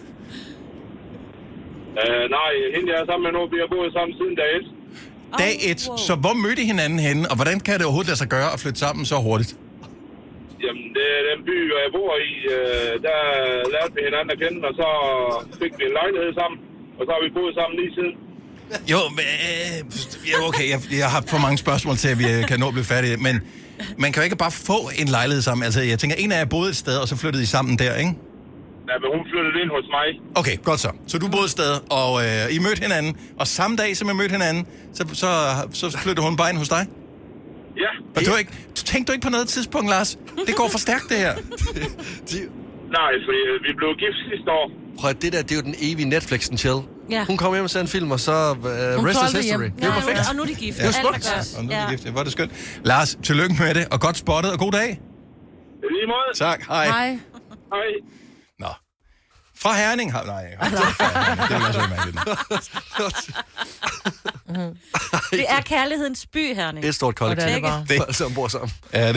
Nej, hende jeg er sammen med nu, vi har boet sammen siden dag 1. Dag 1. Så hvor mødte I hinanden henne, og hvordan kan det overhovedet lade sig gøre at flytte sammen så hurtigt? Jamen, det er den by, jeg bor i. Der lærte vi hinanden at kende, og så fik vi en lejlighed sammen. Og så har vi boet sammen lige siden. Jo, okay, jeg har for mange spørgsmål til, at vi kan nå at blive færdige, men man kan jo ikke bare få en lejlighed sammen. Altså, jeg tænker, en af jer boede et sted, og så flyttede I sammen der, ikke? Ja, men hun flyttede ind hos mig. Okay, godt så. Så du boede et sted, og I mødte hinanden, og samme dag, som I mødte hinanden, så flyttede hun bare ind hos dig? Ja. Og tænkte du ikke på noget tidspunkt, Lars? Det går for stærkt, det her. Nej, fordi vi blev gift sidste år. Prøv at det er jo den evige Netflix-chill. Ja. Hun kommer hjem og ser en film, og så rest is history. Det er jo perfekt. Og nu er de gift. Det er smukt. Og nu er det gift. Hvor er det skønt. Lars, tillykke med det, og godt spottet, og god dag. I lige måde. Tak, hej. Hej. Hej. Nå. Fra Herning? Nej. Det er også mærkeligt. Det er kærlighedens by, Herning. Et stort kollektiv. Og det er det bare. Det Folk, som bor sammen. er det.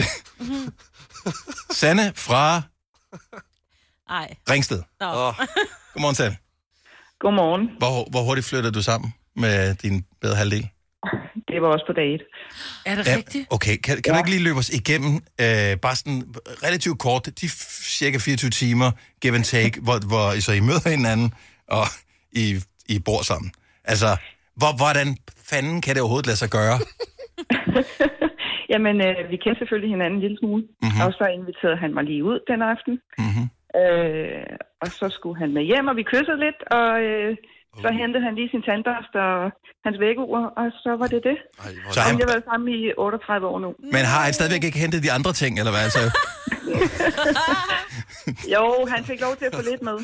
Sanne fra Nej. Ringsted. Godmorgen, Sanne. Godmorgen. Hvor hurtigt flytter du sammen med din bedre halvdel? Det var også på dag 1. Er det rigtigt? Okay, kan du ikke lige løbe os igennem, bare sådan relativt kort, de cirka 24 timer, give and take, hvor I så I møder hinanden, og I bor sammen? Altså, hvordan fanden kan det overhovedet lade sig gøre? Jamen, vi kendte selvfølgelig hinanden en lille smule. Mm-hmm. Og så inviterede han mig lige ud den aften. Mm-hmm. Og så skulle han med hjem, og vi kyssede lidt, og så hentede han lige sin tandbørste og hans vækkeur, og så var det det. Så han... Vi har været sammen i 38 år nu. Men har han stadigvæk ikke hentet de andre ting, eller hvad? Altså... Jo, han fik lov til at få lidt med.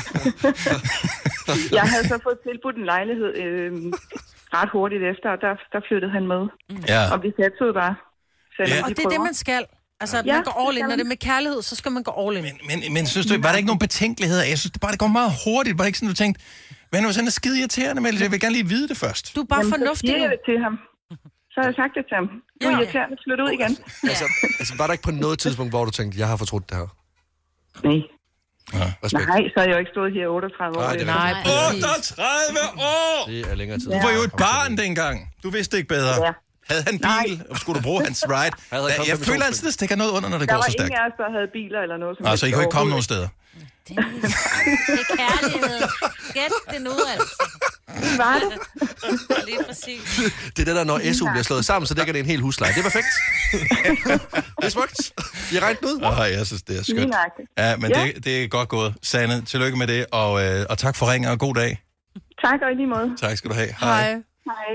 Jeg havde så fået tilbudt en lejlighed ret hurtigt efter, og der flyttede han med. Ja. Og vi satsede bare. Ja. Og det er det, man skal. Altså, man går all in. Når det er med kærlighed, så skal man gå all in. Men synes du, var der ikke nogen betænkeligheder? Jeg synes det går meget hurtigt. Var det ikke sådan, du tænkte, men det var sådan skide irriterende, men jeg vil gerne lige vide det først. Du er bare fornuftig. Så siger jeg det til ham. Så har jeg sagt det til ham. Du er irriterende, flyt ud igen. Altså, var der ikke på noget tidspunkt, hvor du tænkte, jeg har fortrudt det her? Nej. Ja, respekt. Nej, så har jeg jo ikke stået her 38 år. Nej, det er Nej, præcis. 38 år! Det er længere tid. Du var jo et barn dengang. Du vidste ikke bedre. Ja. Havde han bil? Skulle du bruge hans ride? Jeg føler altid, at det stikker noget under, når det går så stærkt. Der var ingen af os, der havde biler eller noget. Så I kunne ikke komme nogen steder? Det er kærlighed. Gæt det nu, altså. Var det? Lige præcis. Det er det der, når SU bliver slået sammen, så dækker det en hel husleje. Det er perfekt. Det er smukt. I har regnet ud. Jeg synes, det er skønt. Ja, men det er godt gået. Sanne, tillykke med det, og tak for ringen, og god dag. Tak, og i lige måde. Tak skal du have. Hej. Hej.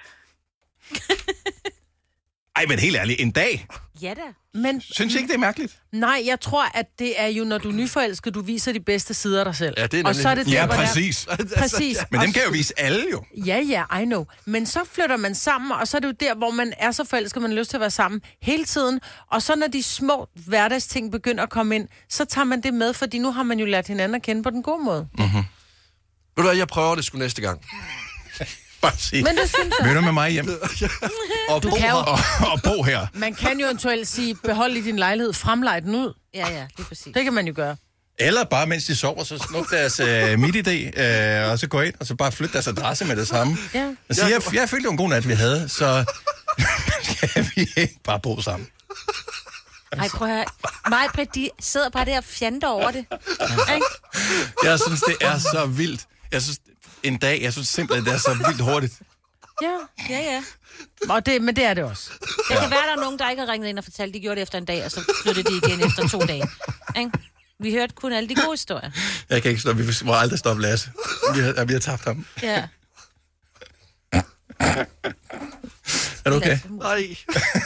Ej, men helt ærligt, en dag? Ja da. Men Synes I ikke, det er mærkeligt? nej, jeg tror, at det er jo, når du er nyforelsket, du viser de bedste sider af dig selv. Ja, det er og så er det der, Ja, hvor der- præcis. Præcis. Men dem Og kan jo vise alle jo. Ja, I know. Men så flytter man sammen, og så er det jo der, hvor man er så forelsket, man har lyst til at være sammen hele tiden. Og så når de små hverdagsting begynder at komme ind, så tager man det med, fordi nu har man jo lært hinanden at kende på den gode måde. Ved du hvad, jeg prøver det sgu næste gang. Bare sige. Men det synes jeg. Vil du med mig hjem? Og Du bo kan her. jo, Og bo her. man kan jo eventuelt sige, behold i din lejlighed, fremlej den ud. Ja, lige præcis. Det kan man jo gøre. Eller bare mens de sover, så snup deres MitID, og så gå ind, og så bare flytte deres adresse med det samme. Ja. Altså, jeg følte jo en god nat, vi havde, så kan vi ikke bare bo sammen. Ej, prøv at høre. Mig, Britt, de sidder bare der og fjanter over det. Ikke? Jeg synes, det er så vildt. Jeg synes simpelthen, det er så vildt hurtigt. Ja. Men det er det også. Det kan være, der er nogen, der ikke har ringet ind og fortalt, de gjorde det efter en dag, og så flyttede de igen efter 2 dage. Ikke? Vi hørte kun alle de gode historier. Jeg kan ikke stoppe. Vi må aldrig stoppe Lasse. Vi har tabt ham. Ja. Er du okay? Nej.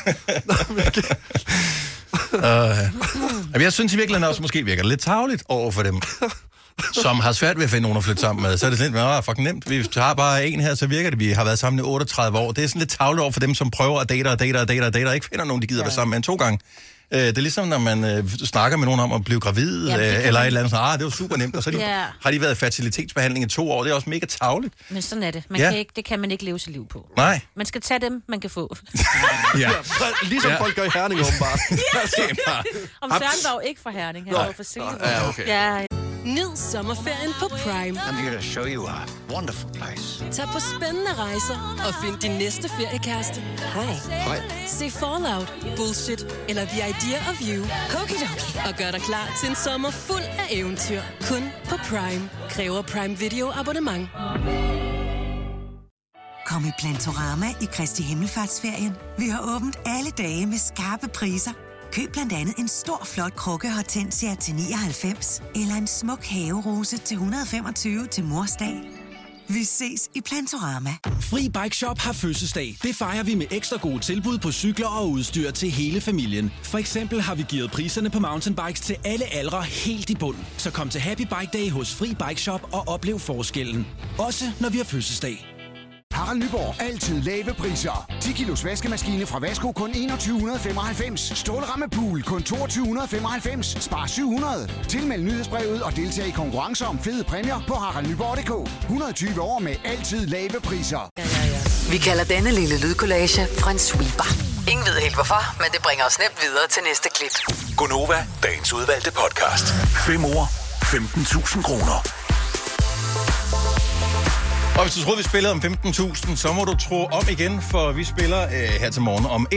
Jeg synes i virkeligheden også, måske virker det lidt tarveligt over for dem, som har svært ved at finde nogen at flytte sammen med. Så er det sådan lidt, fucking nemt. Vi har bare en her, så virker det. Vi har været sammen i 38 år. Det er sådan lidt tarveligt over for dem, som prøver at date og ikke finder nogen, de gider være sammen med en 2 gange. Det er ligesom, når man snakker med nogen om at blive gravid, eller et eller andet. Det var super nemt, og så har de været i fertilitetsbehandling i 2 år. Det er også mega tarveligt. Men sådan er det. Det kan man ikke leve sit liv på. Nej. Man skal tage dem, man kan få. Ligesom folk gør i Herning, åbenbart. Om Søren var jo ikke fra Herning. Han var fra Silkeborg. Ja, okay. Nyd sommerferien på Prime. I'm here to show you a wonderful place. Tag på spændende rejser og find din næste feriekæreste. Hej. Se Fallout, Bullshit eller The Idea of You. Og gør dig klar til en sommer fuld af eventyr. Kun på Prime. Kræver Prime Video abonnement. Kom i Plantorama i Kristi Himmelfartsferien. Vi har åbent alle dage med skarpe priser. Køb blandt andet en stor, flot krukke hortensia til 99, eller en smuk haverose til 125 til morsdag. Vi ses i Plantorama. Fri Bike Shop har fødselsdag. Det fejrer vi med ekstra gode tilbud på cykler og udstyr til hele familien. For eksempel har vi givet priserne på mountainbikes til alle aldre helt i bund. Så kom til Happy Bike Day hos Fri Bike Shop og oplev forskellen. Også når vi har fødselsdag. Harald Nyborg. Altid lave priser. 10 kilos vaskemaskine fra Vasko kun 2195. Stålrammepool kun 2295. Spar 700. Tilmeld nyhedsbrevet og deltag i konkurrencer om fede præmier på haraldnyborg.dk. 120 år med altid lave priser. Vi kalder denne lille lydkollage en sweeper. Ingen ved helt hvorfor, men det bringer os nemt videre til næste klip. Gonova, dagens udvalgte podcast. 5 ord, 15.000 kroner. Og hvis du troede, vi spillede om 15.000, så må du tro om igen, for vi spiller her til morgen om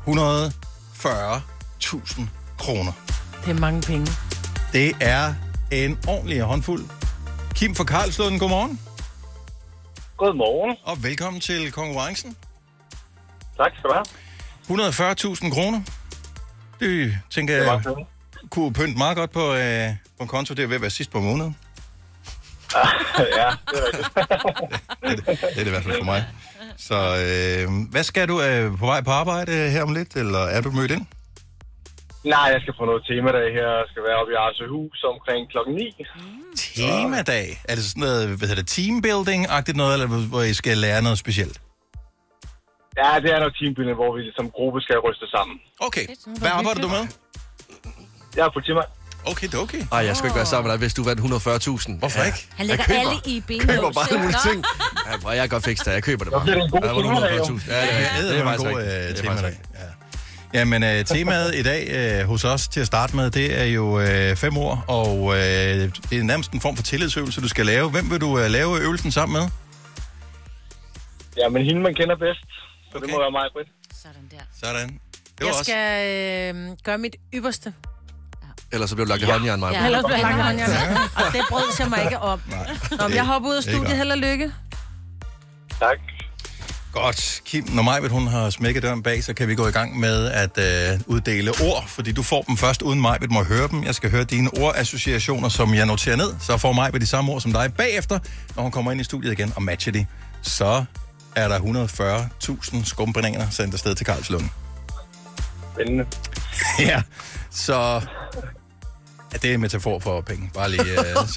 140.000 kroner. Det er mange penge. Det er en ordentlig håndfuld. Kim fra Karlslund, godmorgen. Godmorgen. Og velkommen til konkurrencen. Tak skal du have. 140.000 kroner. Det tænker jeg kunne pynte meget godt på en konto. Det er ved at være sidst på måneden. Ja, det er rigtigt. det er det i hvert fald for mig. Så hvad skal du? På vej på arbejde her om lidt, eller er du mødt ind? Nej, jeg skal på noget temadag her. Jeg skal være oppe i Arsøhus omkring klokken 9. Temadag? Er det sådan noget, teambuilding-agtigt noget, eller hvor I skal lære noget specielt? Ja, det er noget teambuilding, hvor vi som gruppe skal ryste sammen. Okay. Hvad arbejder du med? Jeg er politimand. Okay. Ej, jeg skal ikke være sammen med dig, hvis du vandt 140.000. Hvorfor ikke? Han lægger alle i benlås. Jeg køber bare nogle ting. Ja, jeg kan godt fikse det. Jeg køber det bare. Det er en god temadag, jo. Ja, det er faktisk en god temadag. Jamen, temaet i dag hos os til at starte med, det er jo 5 ord, og det er nærmest en form for tillidsøvelse, du skal lave. Hvem vil du lave øvelsen sammen med? Ja, men hende, man kender bedst. Så det må være mig, Britt. Sådan. Jeg skal gøre mit ypperste. Ellers så bliver du lagt i håndjern, mig. Ja, ellers bliver jeg lagt i håndjern. Og det brød jeg mig ikke om. Nå, jeg hopper ud af studiet. Held og lykke. Tak. Godt. Kim, når Majbet, hun har smækket døren bag, så kan vi gå i gang med at uddele ord, fordi du får dem først, uden Majbet må høre dem. Jeg skal høre dine ordassociationer, som jeg noterer ned. Så får Majbet de samme ord som dig bagefter, når hun kommer ind i studiet igen og matcher de. Så er der 140.000 skumbananer sendt afsted til Karlslund. Spændende. Ja, så... Ja, det er en metafor for penge. Bare lige...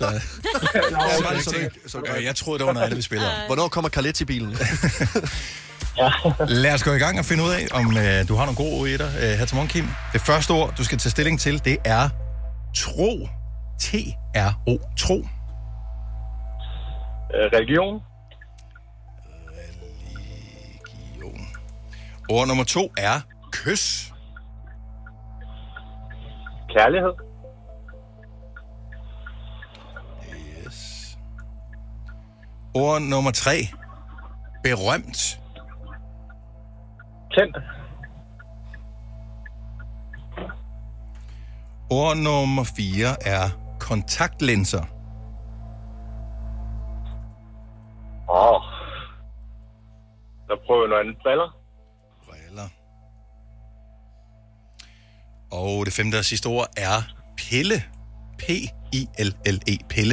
jeg troede, det var noget andet, vi spiller om. Hvornår kommer Carlet i bilen? Lad os gå i gang og finde ud af, om du har nogle gode ord i dig her til morgen, Kim. Det første ord, du skal tage stilling til, det er tro. T-R-O. Tro. Religion. Ord nummer 2 er kys. Kærlighed. Yes. Ord nummer 3. Berømt. Kendt. Ord nummer 4 er kontaktlinser. Der prøver noget andet. Briller. Og det 5. og sidste ord er pille. P-I-L-L-E. Pille.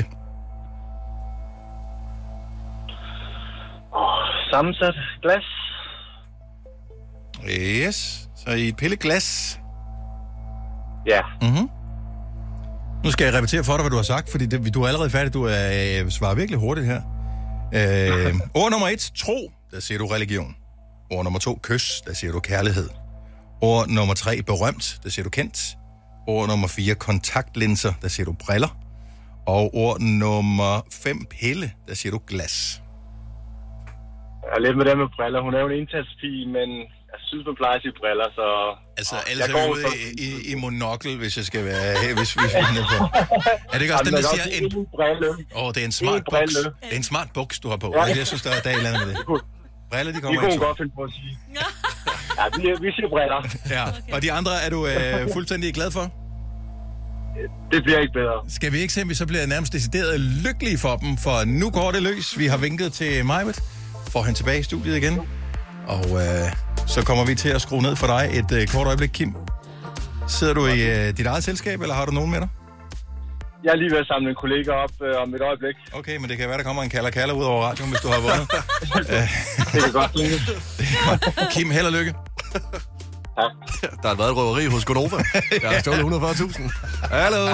Sammensat glas. Yes. Så i et pilleglas. Ja. Mhm. Nu skal jeg repetere for dig, hvad du har sagt, fordi du er allerede færdig. Du svarer virkelig hurtigt her. Ord nummer 1, tro. Der siger du religion. Ord nummer 2, kys. Der siger du kærlighed. Ord nummer 3, berømt. Der siger du kendt. Ord nummer 4, kontaktlinser. Der siger du briller. Og ord nummer 5, pille. Der siger du glas. Jeg er lidt med det med briller. Hun er jo en indtalspige, men jeg synes, man plejer at sige briller, så... Altså, ellers er vi ude i monokkel, hvis jeg skal være... hvis vi finder på. Er det ikke også den, der siger... en brille. Det er en smart buks. Det er en smart buks, du har på. Ja. Jeg synes, der er et eller andet med det. Briller, de kommer ikke. Det kunne godt finde på at sige. Ja, vi siger briller. Ja, og de andre er du fuldstændig glad for? Det bliver ikke bedre. Skal vi ikke se, om vi så bliver nærmest decideret lykkelige for dem, for nu går det løs. Vi har vinket til Majbet. Får han tilbage i studiet igen. Og så kommer vi til at skrue ned for dig et kort øjeblik, Kim. Sidder du i dit eget selskab, eller har du nogen med dig? Jeg er lige ved at samle en kollega op om et øjeblik. Okay, men det kan være, der kommer en kalder ud over radioen, hvis du har vundet. Det kan godt blive. Kim, held og lykke. Ja. Der har været et røveri hos Gonova. Jeg har stjålet 140.000. Hallo.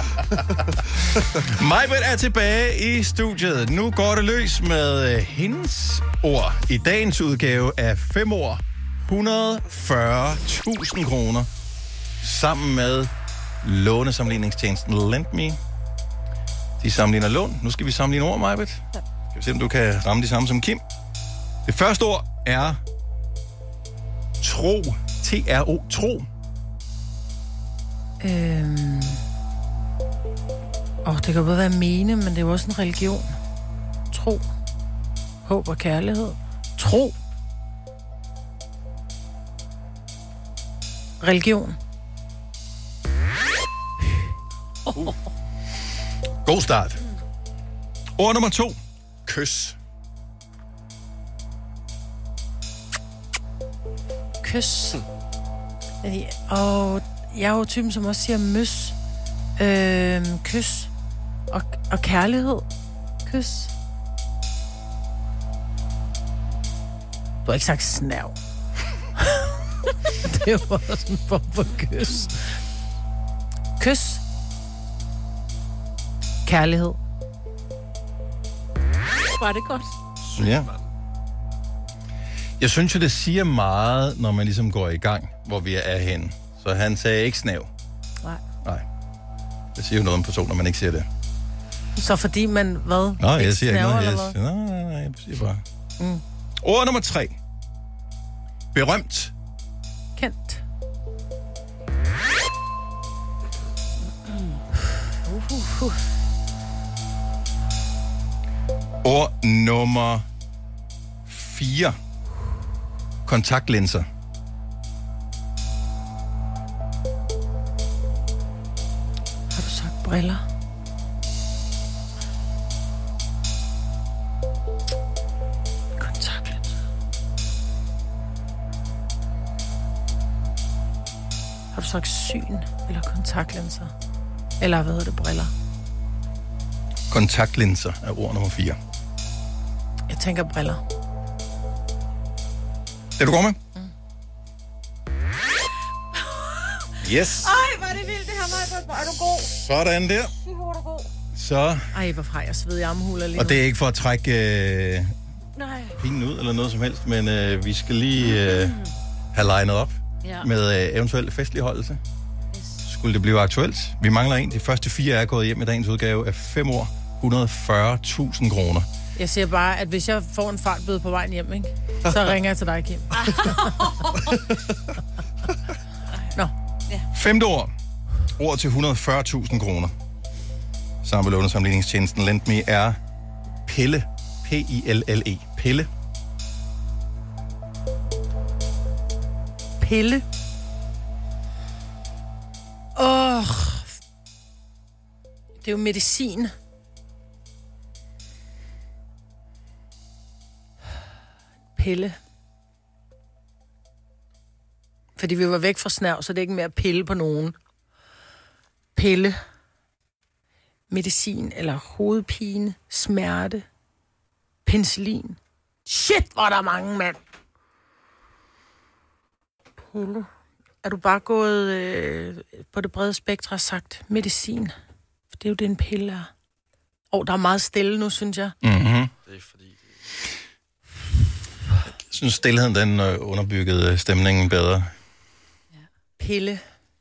Majbet er tilbage i studiet. Nu går det løs med hendes ord i dagens udgave af 5 ord. 140.000 kroner. Sammen med lånesamligningstjenesten LendMe. De sammenligner lån. Nu skal vi sammenligne ord, Majbet. Skal vi se, om du kan ramme de samme som Kim. Det første ord er tro. T-R-O. Tro. Det kan både være mene, men det er jo også en religion. Tro. Håb og kærlighed. Tro. Religion. God start. Ord nummer 2. Kys. Kys. Og jeg er jo typen, som også siger møs. Kys. Og kærlighed. Kys. Du har ikke sagt snæv. Det er jo også en form for kys. Kys. Kærlighed. Var det godt? Ja. Jeg synes jo, det siger meget, når man ligesom går i gang, hvor vi er henne. Så han sagde ikke snæv. Nej. Det siger jo noget om personer, når man ikke siger det. Så fordi man, hvad? Nå, jeg siger ikke noget. Nej, jeg siger bare. Ord nummer 3. Berømt. Kendt. Ord nummer 4. Kontaktlinser. Har du sagt briller? Kontaktlinser. Har du sagt syn eller kontaktlinser? Eller hvad hedder det, briller? Kontaktlinser er ord nummer 4. Jeg tænker briller. Det du går med? Yes. Ej, hvor er det vildt, det her, Majbert. Hvor er du god. Sådan der. Hvor er du god. Så. Ej, hvor har jeg sved i armhuler lige nu. Og det er ikke for at trække pinen ud eller noget som helst, men vi skal lige have legnet op med eventuel festligholdelse. Skulle det blive aktuelt. Vi mangler en. De første 4 er gået hjem i dagens udgave af 5 år. 140.000 kroner. Jeg siger bare, at hvis jeg får en fartbøde på vejen hjem, ikke? Så ringer jeg til dig, Kim. Nå. 5. ord. Ord til 140.000 kroner. Sammen med lånesamligningstjenesten LendMe er pille. P-I-L-L-E. Pille. Pille. Det er jo medicin. Pille. Fordi vi var væk fra snæv, så det er ikke mere pille på nogen. Pille. Medicin eller hovedpine, smerte, penicillin. Shit, hvor der er mange, mand. Pille. Er du bare gået på det brede spektrum og sagt medicin? For det er jo det, en pille er. Der er meget stille nu, synes jeg. Mhm. Det er fordi... Jeg synes, stillheden, den underbyggede stemningen bedre. Ja. Pille.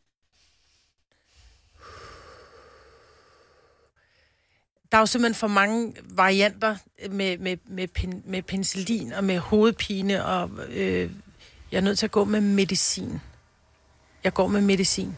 Der er jo simpelthen for mange varianter med penicillin og med hovedpine, og jeg er nødt til at gå med medicin. Jeg går med medicin.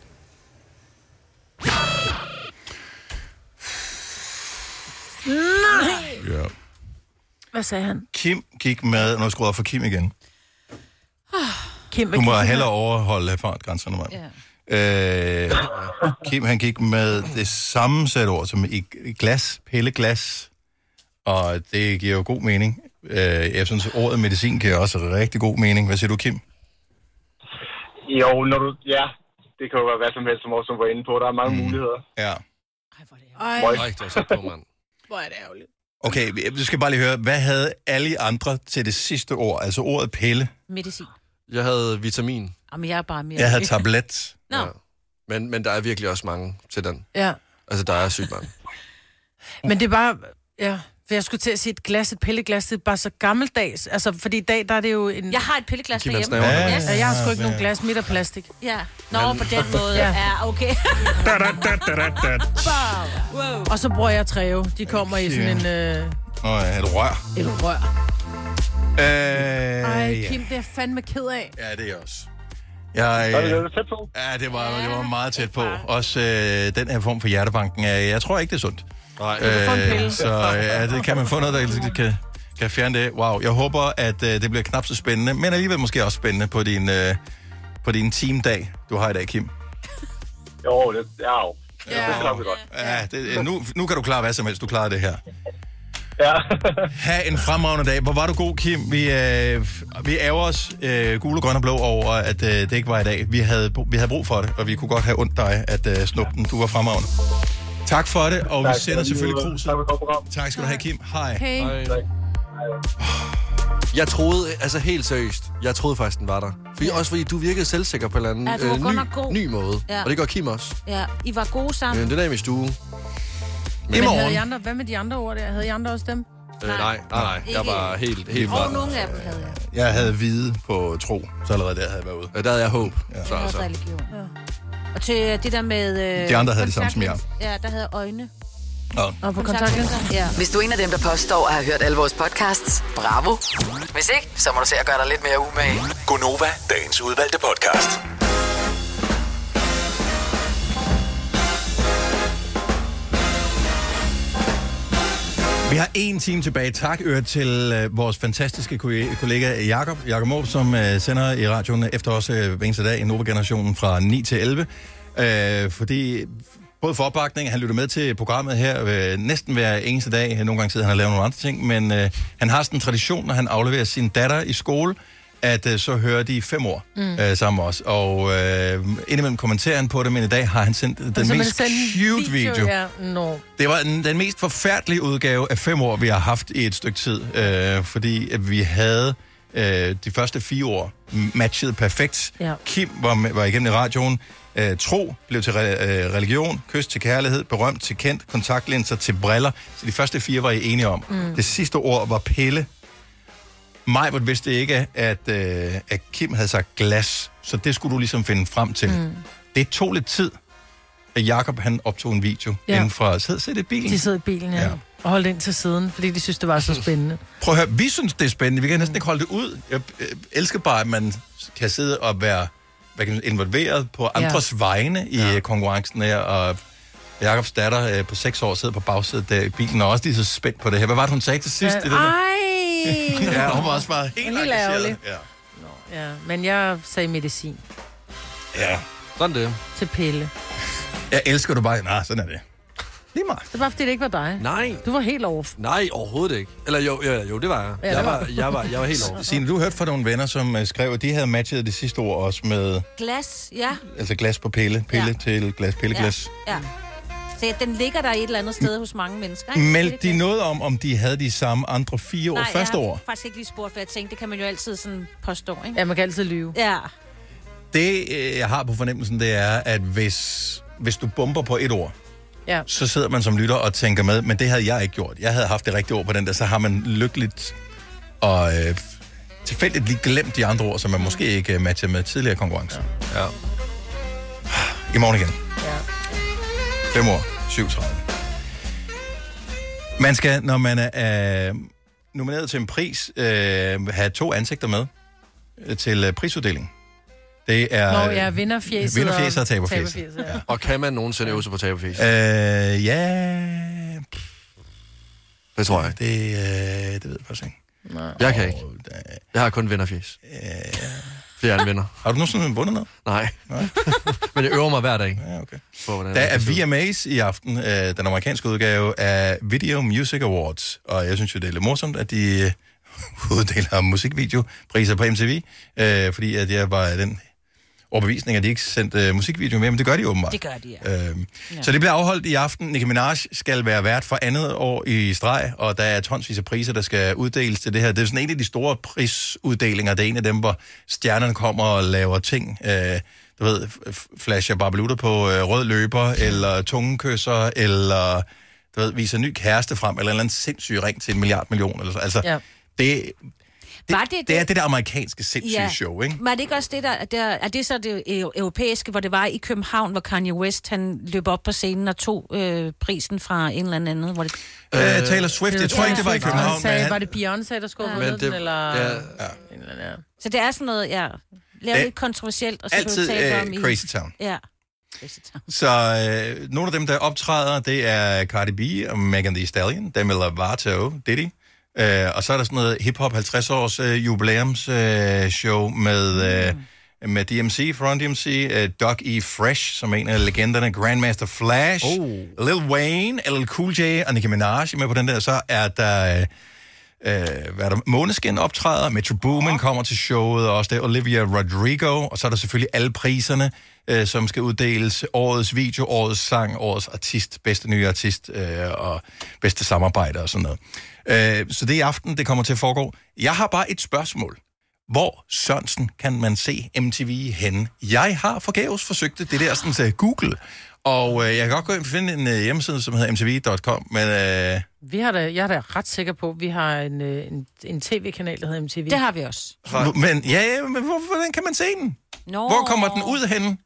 Nej! Ja. Hvad sagde han? Kim gik med... Nu skruer jeg for Kim igen. Kim, du må hellere overholde fartgrænserne, mand. Ja. Kim, han gik med det samme sæt ord som i glas, pilleglas, og det giver jo god mening. Jeg synes, ordet medicin giver også rigtig god mening. Hvad siger du, Kim? Jo, når du... Ja, det kan jo være hvad som helst, som også var inde på. Der er mange muligheder. Ja. Ej, det var så på, mand. Hvor er det ærgerligt. Okay, du skal bare lige høre, hvad havde alle andre til det sidste ord, altså ordet pille? Medicin. Jeg havde vitamin. Jamen, jeg er bare mere... Jeg havde tablet. Nå. Ja. Men der er virkelig også mange til den. Ja. Altså, der er sygt mange. Men det er bare... Ja, for jeg skulle til at sige et pilleglas, det er bare så gammeldags. Altså, fordi i dag, der er det jo en... Jeg har et pilleglas derhjemme. Ja, jeg har sgu ikke nogen glas midt af plastik. Ja. Nå, på den måde. Ja, okay. Wow. Og så bruger jeg Treo. De kommer i sådan en... Et rør. Et rør. Ej, Kim, ja. det er jeg fandme ked af. Ja, det er også. Det var tæt på. Ja, det var meget tæt på. Også den her form for hjertebanken. Jeg tror ikke, det er sundt. Nej. Så det kan man få noget, der kan fjerne det. Wow, jeg håber, at det bliver knap så spændende, men alligevel måske også spændende på din teamdag, du har i dag, Kim. Jo, det klarer vi godt. Ja, nu kan du klare hvad som helst. Du klarer det her. Ja. Ha' en fremragende dag. Hvor var du god, Kim. Vi ærger os gule, grønne og blå over, at det ikke var i dag. Vi havde brug for det, og vi kunne godt have ondt dig at snuppe den. Du var fremragende. Tak for det, og vi sender selvfølgelig kruset. Tak skal du have, Kim. Hej. Hej. Jeg troede, altså helt seriøst, jeg troede faktisk, den var der. Også fordi du virkede selvsikker på en eller anden ny måde. Ja. Og det gør Kim også. Ja, I var gode sammen. Det der i stue. Men hvad med de andre ord der? Havde I andre også dem? Nej. Jeg var helt og nogle af dem havde jeg. Jeg havde hvide på tro, så allerede der havde jeg været ude. Der havde jeg håb. Ja. Jeg havde religion. Ja. Og til det der med... de andre havde det samme som jeg. Ja, der havde øjne. Og på kontaktlinser. Ja. Hvis du er en af dem, der påstår at have hørt alle vores podcasts, bravo. Hvis ikke, så må du se at gøre dig lidt mere umage. Gonova, dagens udvalgte podcast. Vi har 1 time tilbage. Tak til vores fantastiske kollega Jakob Måb, som sender i radioen efter os hver eneste dag i Nova-generationen fra 9 til 11. Fordi både for opbakning, han lytter med til programmet her næsten hver eneste dag. Nogle gange sidder han og laver nogle andre ting, men han har sådan en tradition, når han afleverer sin datter i skole, at så hører de 5 år sammen med os. Og indimellem kommenterer han på det, men i dag har han sendt den mest cute video. Ja. No. Det var den mest forfærdelige udgave af 5 år, vi har haft i et stykke tid. Fordi vi havde de første 4 år matchet perfekt. Ja. Kim var igennem i radioen. Tro blev til religion, kys til kærlighed, berømt til kendt, kontaktlinser til briller. Så de første 4 var I enige om. Det sidste ord var pille. Majbert vidste ikke, at Kim havde sagt glas, så det skulle du ligesom finde frem til. Det tog lidt tid, at Jakob han optog en video inden fra... Sidder i bilen? De sidder i bilen, ja. Og holdt ind til siden, fordi de synes, det var så spændende. Prøv at høre, vi synes, det er spændende. Vi kan næsten ikke holde det ud. Jeg elsker bare, at man kan sidde og være involveret på andres vegne i konkurrencen her, og Jakobs datter på 6 år sidder på bagsædet der i bilen, og også lige så spændt på det her. Hvad var det, hun sagde til sidst? Ja, hun var også bare helt engageret. Ja, men jeg sagde medicin. Ja. Sådan det. Til pille. Jeg elsker du bare. Nej, sådan er det. Lige meget. Det var, fordi det ikke var dig. Nej. Du var helt off. Nej, overhovedet ikke. Eller jo, det var jeg. Ja, jeg var helt off. Signe, du hørte fra nogle venner, som skrev, at de havde matchet det sidste ord også med... Glas, ja. Altså glas på pille. Pille til glas. Pilleglas. Ja. Så den ligger der et eller andet sted hos mange mennesker. Ikke? Meldte de noget om de havde de samme andre 4 år første år? Nej, jeg har faktisk ikke lige spurgt, for jeg tænkte, det kan man jo altid sådan påstå, ikke? Ja, man kan altid lyve. Ja. Det, jeg har på fornemmelsen, det er, at hvis du bomber på et ord, så sidder man som lytter og tænker med, men det havde jeg ikke gjort. Jeg havde haft det rigtige ord på den der, så har man lykkeligt og tilfældigt lige glemt de andre ord, som man måske ikke matcher med tidligere konkurrence. Ja. I morgen igen. 5 år, 7:30. Man skal, når man er nomineret til en pris, have 2 ansigter med til prisuddeling. Det er vinderfjæset og taberfjæset. Ja. Og kan man nogensinde øve sig på taberfjæset? Ja. Det tror jeg. Det ved jeg faktisk ikke. Nej. Jeg kan ikke. Jeg har kun vinderfjæs. Flere end vinder. Har du nogensinde vundet noget? Nej. Men jeg øver mig hver dag. Ja, okay. Der er VMAs i aften, den amerikanske udgave af Video Music Awards. Og jeg synes jo, det er lidt morsomt, at de uddeler musikvideopriser på MTV. Fordi at jeg var den overbevisning, at de ikke sendte musikvideo med, men det gør de åbenbart. Det gør de, ja. Så det bliver afholdt i aften. Nicki Minaj skal være vært for andet år i streg, og der er tonsvis af priser, der skal uddeles til det her. Det er sådan en af de store prisuddelinger. Det er en af dem, hvor stjernerne kommer og laver ting. Du ved, flasher barbelutter på rød løber, eller tungekysser, eller du ved, viser ny kæreste frem, eller en eller anden sindssyg ring til 1 milliard million. Eller så. Altså, det er det der amerikanske sindssyge show, ikke? Men er det ikke også det er det så det europæiske, hvor det var i København, hvor Kanye West, han løb op på scenen og tog prisen fra en eller anden, hvor det... Taylor Swift, jeg tror ikke, det var i København. Var det Beyoncé, der skulle have den, eller... Ja. Så det er sådan noget, lavet lidt kontroversielt, og så altid Crazy Town. Ja. Så nogle af dem, der optræder, det er Cardi B og Megan Thee Stallion, Demi Lovato, Diddy. Og så er der sådan noget hip-hop 50-års jubilæumsshow med DMC, Front DMC, Doc E. Fresh, som er en af legenderne, Grandmaster Flash, Lil Wayne, LL Cool J og Nicki Minaj med på den der. Så er der Måneskin optræder, Metro Boomin kommer til showet, og også der Olivia Rodrigo, og så er der selvfølgelig alle priserne, som skal uddeles. Årets video, årets sang, årets artist, bedste nye artist og bedste samarbejde og sådan noget. Så det er i aften, det kommer til at foregå. Jeg har bare et spørgsmål. Hvor Sørensen kan man se MTV henne? Jeg har forgæves forsøgt det der sådan til Google, og jeg kan godt gå ind og finde en hjemmeside, som hedder mtv.com, men... jeg er da ret sikker på, at vi har en tv-kanal, der hedder MTV. Det har vi også. Men hvordan kan man se den? Hvor kommer den ud henne?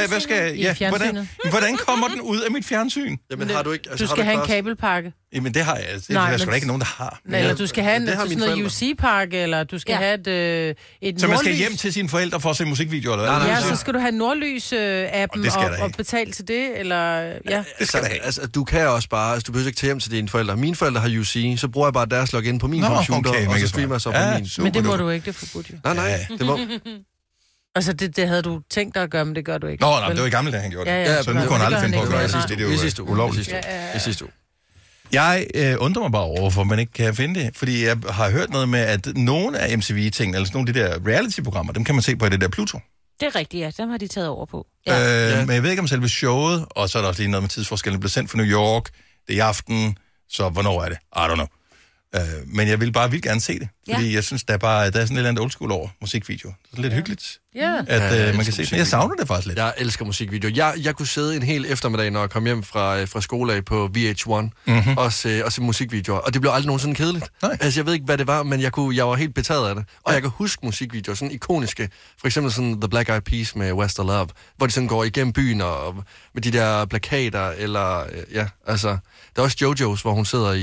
Hvordan kommer den ud af mit fjernsyn? Jamen, har du ikke... Altså, du skal have en kabelpakke. Jamen, det har jeg. Det er sgu da ikke nogen, der har. Eller du skal have sådan noget UC-pakke, eller du skal have et nordlys. Så man skal hjem til sine forældre for at se musikvideoer, eller hvad? Ja, så skal du have nordlys-appen og betale til det, eller... Ja, det skal der have. Altså, du kan også bare... Altså, du behøver ikke tage hjem til dine forældre. Mine forældre har UC, så bruger jeg bare deres login på min computer, og så streamer jeg så på min. Men det må du ikke, det er forbudt jo. Nej, det må... Altså, det havde du tænkt dig at gøre, men det gør du ikke. Nej, det var i gamle dage, han gjorde det. Ja, så nu kunne han aldrig finde på at gøre det. Det er jo ulovligt. I sidste uge. Jeg undrer mig bare over, hvorfor man ikke kan finde det. Fordi jeg har hørt noget med, at nogle af MTV-tingene, altså nogle af de der reality-programmer, dem kan man se på det der Pluto. Det er rigtigt, ja. Dem har de taget over på. Men jeg ved ikke om selve showet, og så er der også lige noget med tidsforskellen, blev sendt fra New York, det er i aften, så hvornår er det? I don't know. Men jeg vil bare vildt gerne se det, fordi jeg synes, der er sådan et eller andet old school over musikvideo. Det er lidt hyggeligt, at man kan se det. Jeg savner det faktisk lidt. Jeg elsker musikvideo. Jeg kunne sidde en hel eftermiddag, når jeg kom hjem fra skole af på VH1, og se musikvideoer, og det blev aldrig nogensinde kedeligt. Altså, jeg ved ikke, hvad det var, men jeg var helt betaget af det. Og jeg kan huske musikvideoer, sådan ikoniske, for eksempel sådan The Black Eyed Peas med West of Love, hvor de sådan går igennem byen, og med de der plakater, eller, altså, der er også JoJo's, hvor hun sidder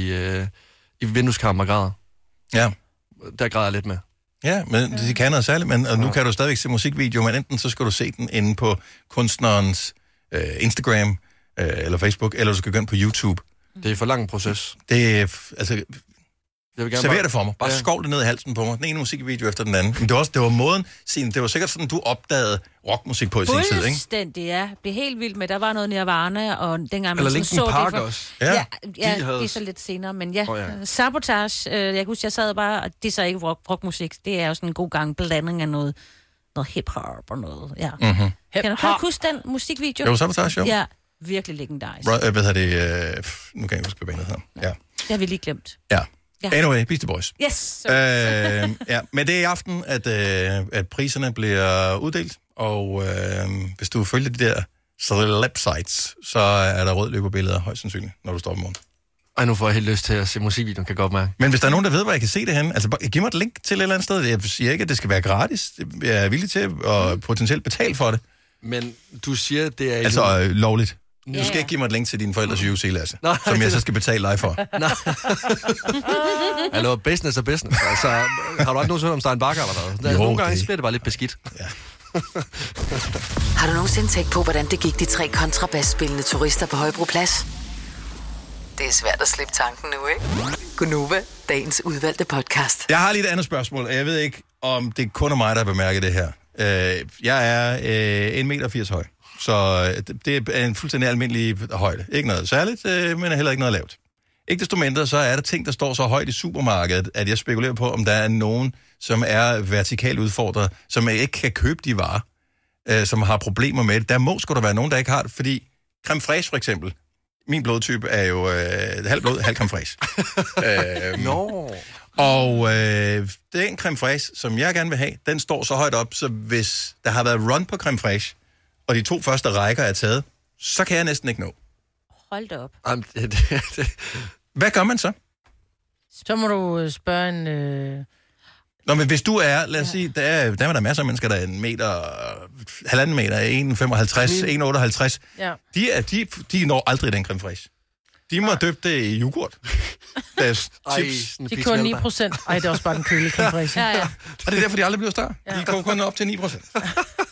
i vindueskarmen og græder. Ja. Der græder jeg lidt med. Ja, men de kan noget særligt, og nu kan du stadigvæk se musikvideo, men enten så skal du se den inde på kunstnerens Instagram eller Facebook, eller du skal gå ind på YouTube. Det er for lang en proces. Det er, altså... Server det for mig. Bare skovl det ned i halsen på mig. Den ene musikvideo efter den anden. Men det var måden, det var sikkert sådan, du opdagede rockmusik på i sin tid, ikke? Fuldstændig, ja. Det blev helt vildt med, der var noget Nirvana, og dengang man eller så Linkin Park det for... også. Ja, det er så lidt senere, men Sabotage, jeg kan huske, jeg sad bare, og det er så ikke rockmusik, det er jo sådan en god gang blanding af noget hip-hop og noget, Kan du huske den musikvideo? Jo, Sabotage, jo. Ja, virkelig legendarisk. Hvad hedder det? Nu kan jeg huske, hvad bandet hedder. Ja. Det har vi lige glemt. Ja. Anyway, Beastie Boys. Yes. Men det er i aften, at priserne bliver uddelt, Og hvis du følger de der celeb-sites, så er der rød løberbilleder højst sandsynligt, når du står om morgenen. Ej, nu får jeg helt lyst til at se musikvideoen, kan jeg godt mærke. Men hvis der er nogen, der ved, hvor jeg kan se det henne, altså giv mig et link til et eller andet sted. Jeg siger ikke, at det skal være gratis. Jeg er villig til at potentielt betale for det. Men du siger, det er... Altså lovligt. Du skal ikke give mig et link til dine forældres UFC, Lasse, som jeg så skal betale dig for. Hallo, business er business. Altså, har du aldrig nogensinde hørt om Stein Bakker eller noget? Nogle gange bliver det bare lidt beskidt. Ja. Har du nogensinde tænkt på, hvordan det gik de 3 kontrabasspillende turister på Højbroplads? Det er svært at slippe tanken nu, ikke? Gunova, dagens udvalgte podcast. Jeg har lige et andet spørgsmål, og jeg ved ikke, om det kun er mig, der har bemærket det her. Jeg er 1,80 meter høj, så det er en fuldstændig almindelig højde. Ikke noget særligt, men heller ikke noget lavt. Ikke desto mindre, så er der ting, der står så højt i supermarkedet, at jeg spekulerer på, om der er nogen, som er vertikalt udfordret, som ikke kan købe de varer, som har problemer med det. Der må sgu da være nogen, der ikke har det, fordi creme fraiche for eksempel, min blodtype er jo halv blod, halv creme fraiche. Og den creme fraiche, som jeg gerne vil have, den står så højt op, så hvis der har været run på creme fraiche, og de 2 første rækker er taget, så kan jeg næsten ikke nå. Hold da op. Hvad gør man så? Så må du spørge en... Nå, men hvis du er, lad os sige, der er der masser af mennesker, der er 1 meter, 1,5 meter, 1,55, 1,58. Ja. De når aldrig den creme fraiche. De må døbe det i yoghurt. Deres chips. De kører 9%. Ej, det er også bare den kølige creme fraiche. Ja. Og det er derfor, de aldrig bliver større. Ja. De kommer kun op til 9%.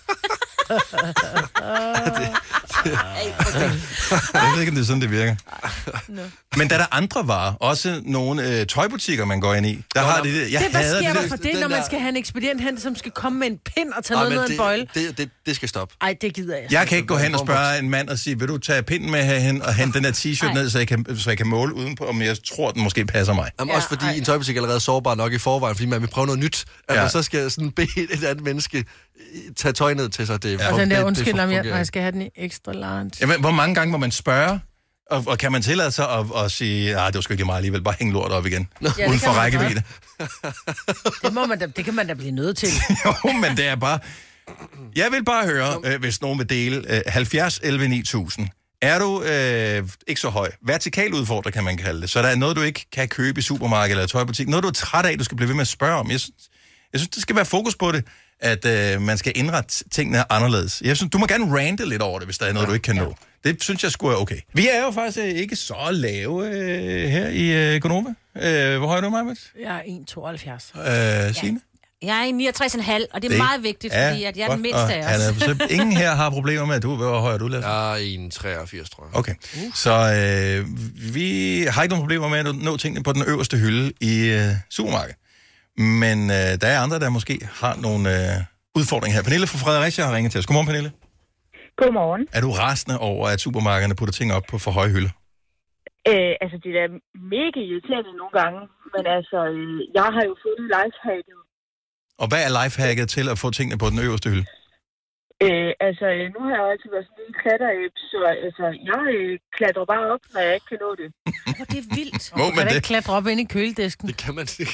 Jeg ved ikke, om det er sådan, det virker. No. Men der er der andre varer, også nogle tøjbutikker, man går ind i. Der har det. Hvad sker der for det, når man skal have en ekspedient hen, som skal komme med en pind og tage noget ned af en bøjle? Det skal stoppe. Ej, det gider jeg. Jeg kan ikke gå hen og spørge en mand og sige, vil du tage pinden med herhen og hente den her t-shirt ned, så jeg kan måle udenpå, om jeg tror, den måske passer mig. Jamen, også fordi en tøjbutik er allerede sårbar nok i forvejen, fordi man vil prøve noget nyt. At man så skal sådan bede et andet menneske tage tøj ned til sig. Og den der undskyld, om jeg skal have den i ekstra large. Jamen, hvor mange gange må man spørge? Og kan man tillade sig at sige, det var sgu ikke meget alligevel, bare hænge lort op igen, uden for rækkevidde? Det kan man da blive nødt til. Jo, men det er bare... Jeg vil bare høre, hvis nogen vil dele 70 11 9000. Er du ikke så høj? Vertikal udfordrer, kan man kalde det. Så der er noget, du ikke kan købe i supermarkedet eller tøjbutik. Noget, du er træt af, du skal blive ved med at spørge om. Jeg synes, det skal være fokus på det, at man skal indrette tingene anderledes. Jeg synes, du må gerne rante lidt over det, hvis der er noget, du ikke kan nå. Det synes jeg sgu er okay. Vi er jo faktisk ikke så lave her i Gonova. Hvor høj er du, Majbert? Jeg er 1,72. Signe? Jeg er 69,5, og det er meget vigtigt, fordi at jeg er den mindste af os. Så ingen her har problemer med, at du hvor høj er du, Lasse? Jeg er 1,83, tror jeg. Okay, så vi har ikke nogen problemer med at nå tingene på den øverste hylde i supermarkedet. Men der er andre, der måske har nogle udfordringer her. Pernille fra Fredericia har ringet til os. Godmorgen, Pernille. Godmorgen. Er du rasende over, at supermarkederne putter ting op på for høje hylder? Altså, det er mega irriterende nogle gange, men altså, jeg har jo fundet lifehacket. Og hvad er lifehacket til at få tingene på den øverste hylde? Nu har jeg altid været sådan en klatteræb, så jeg klatrer bare op, når jeg ikke kan nå det. Det er vildt. Må man det? Ikke klatre op ind i køledisken? Det kan man ikke.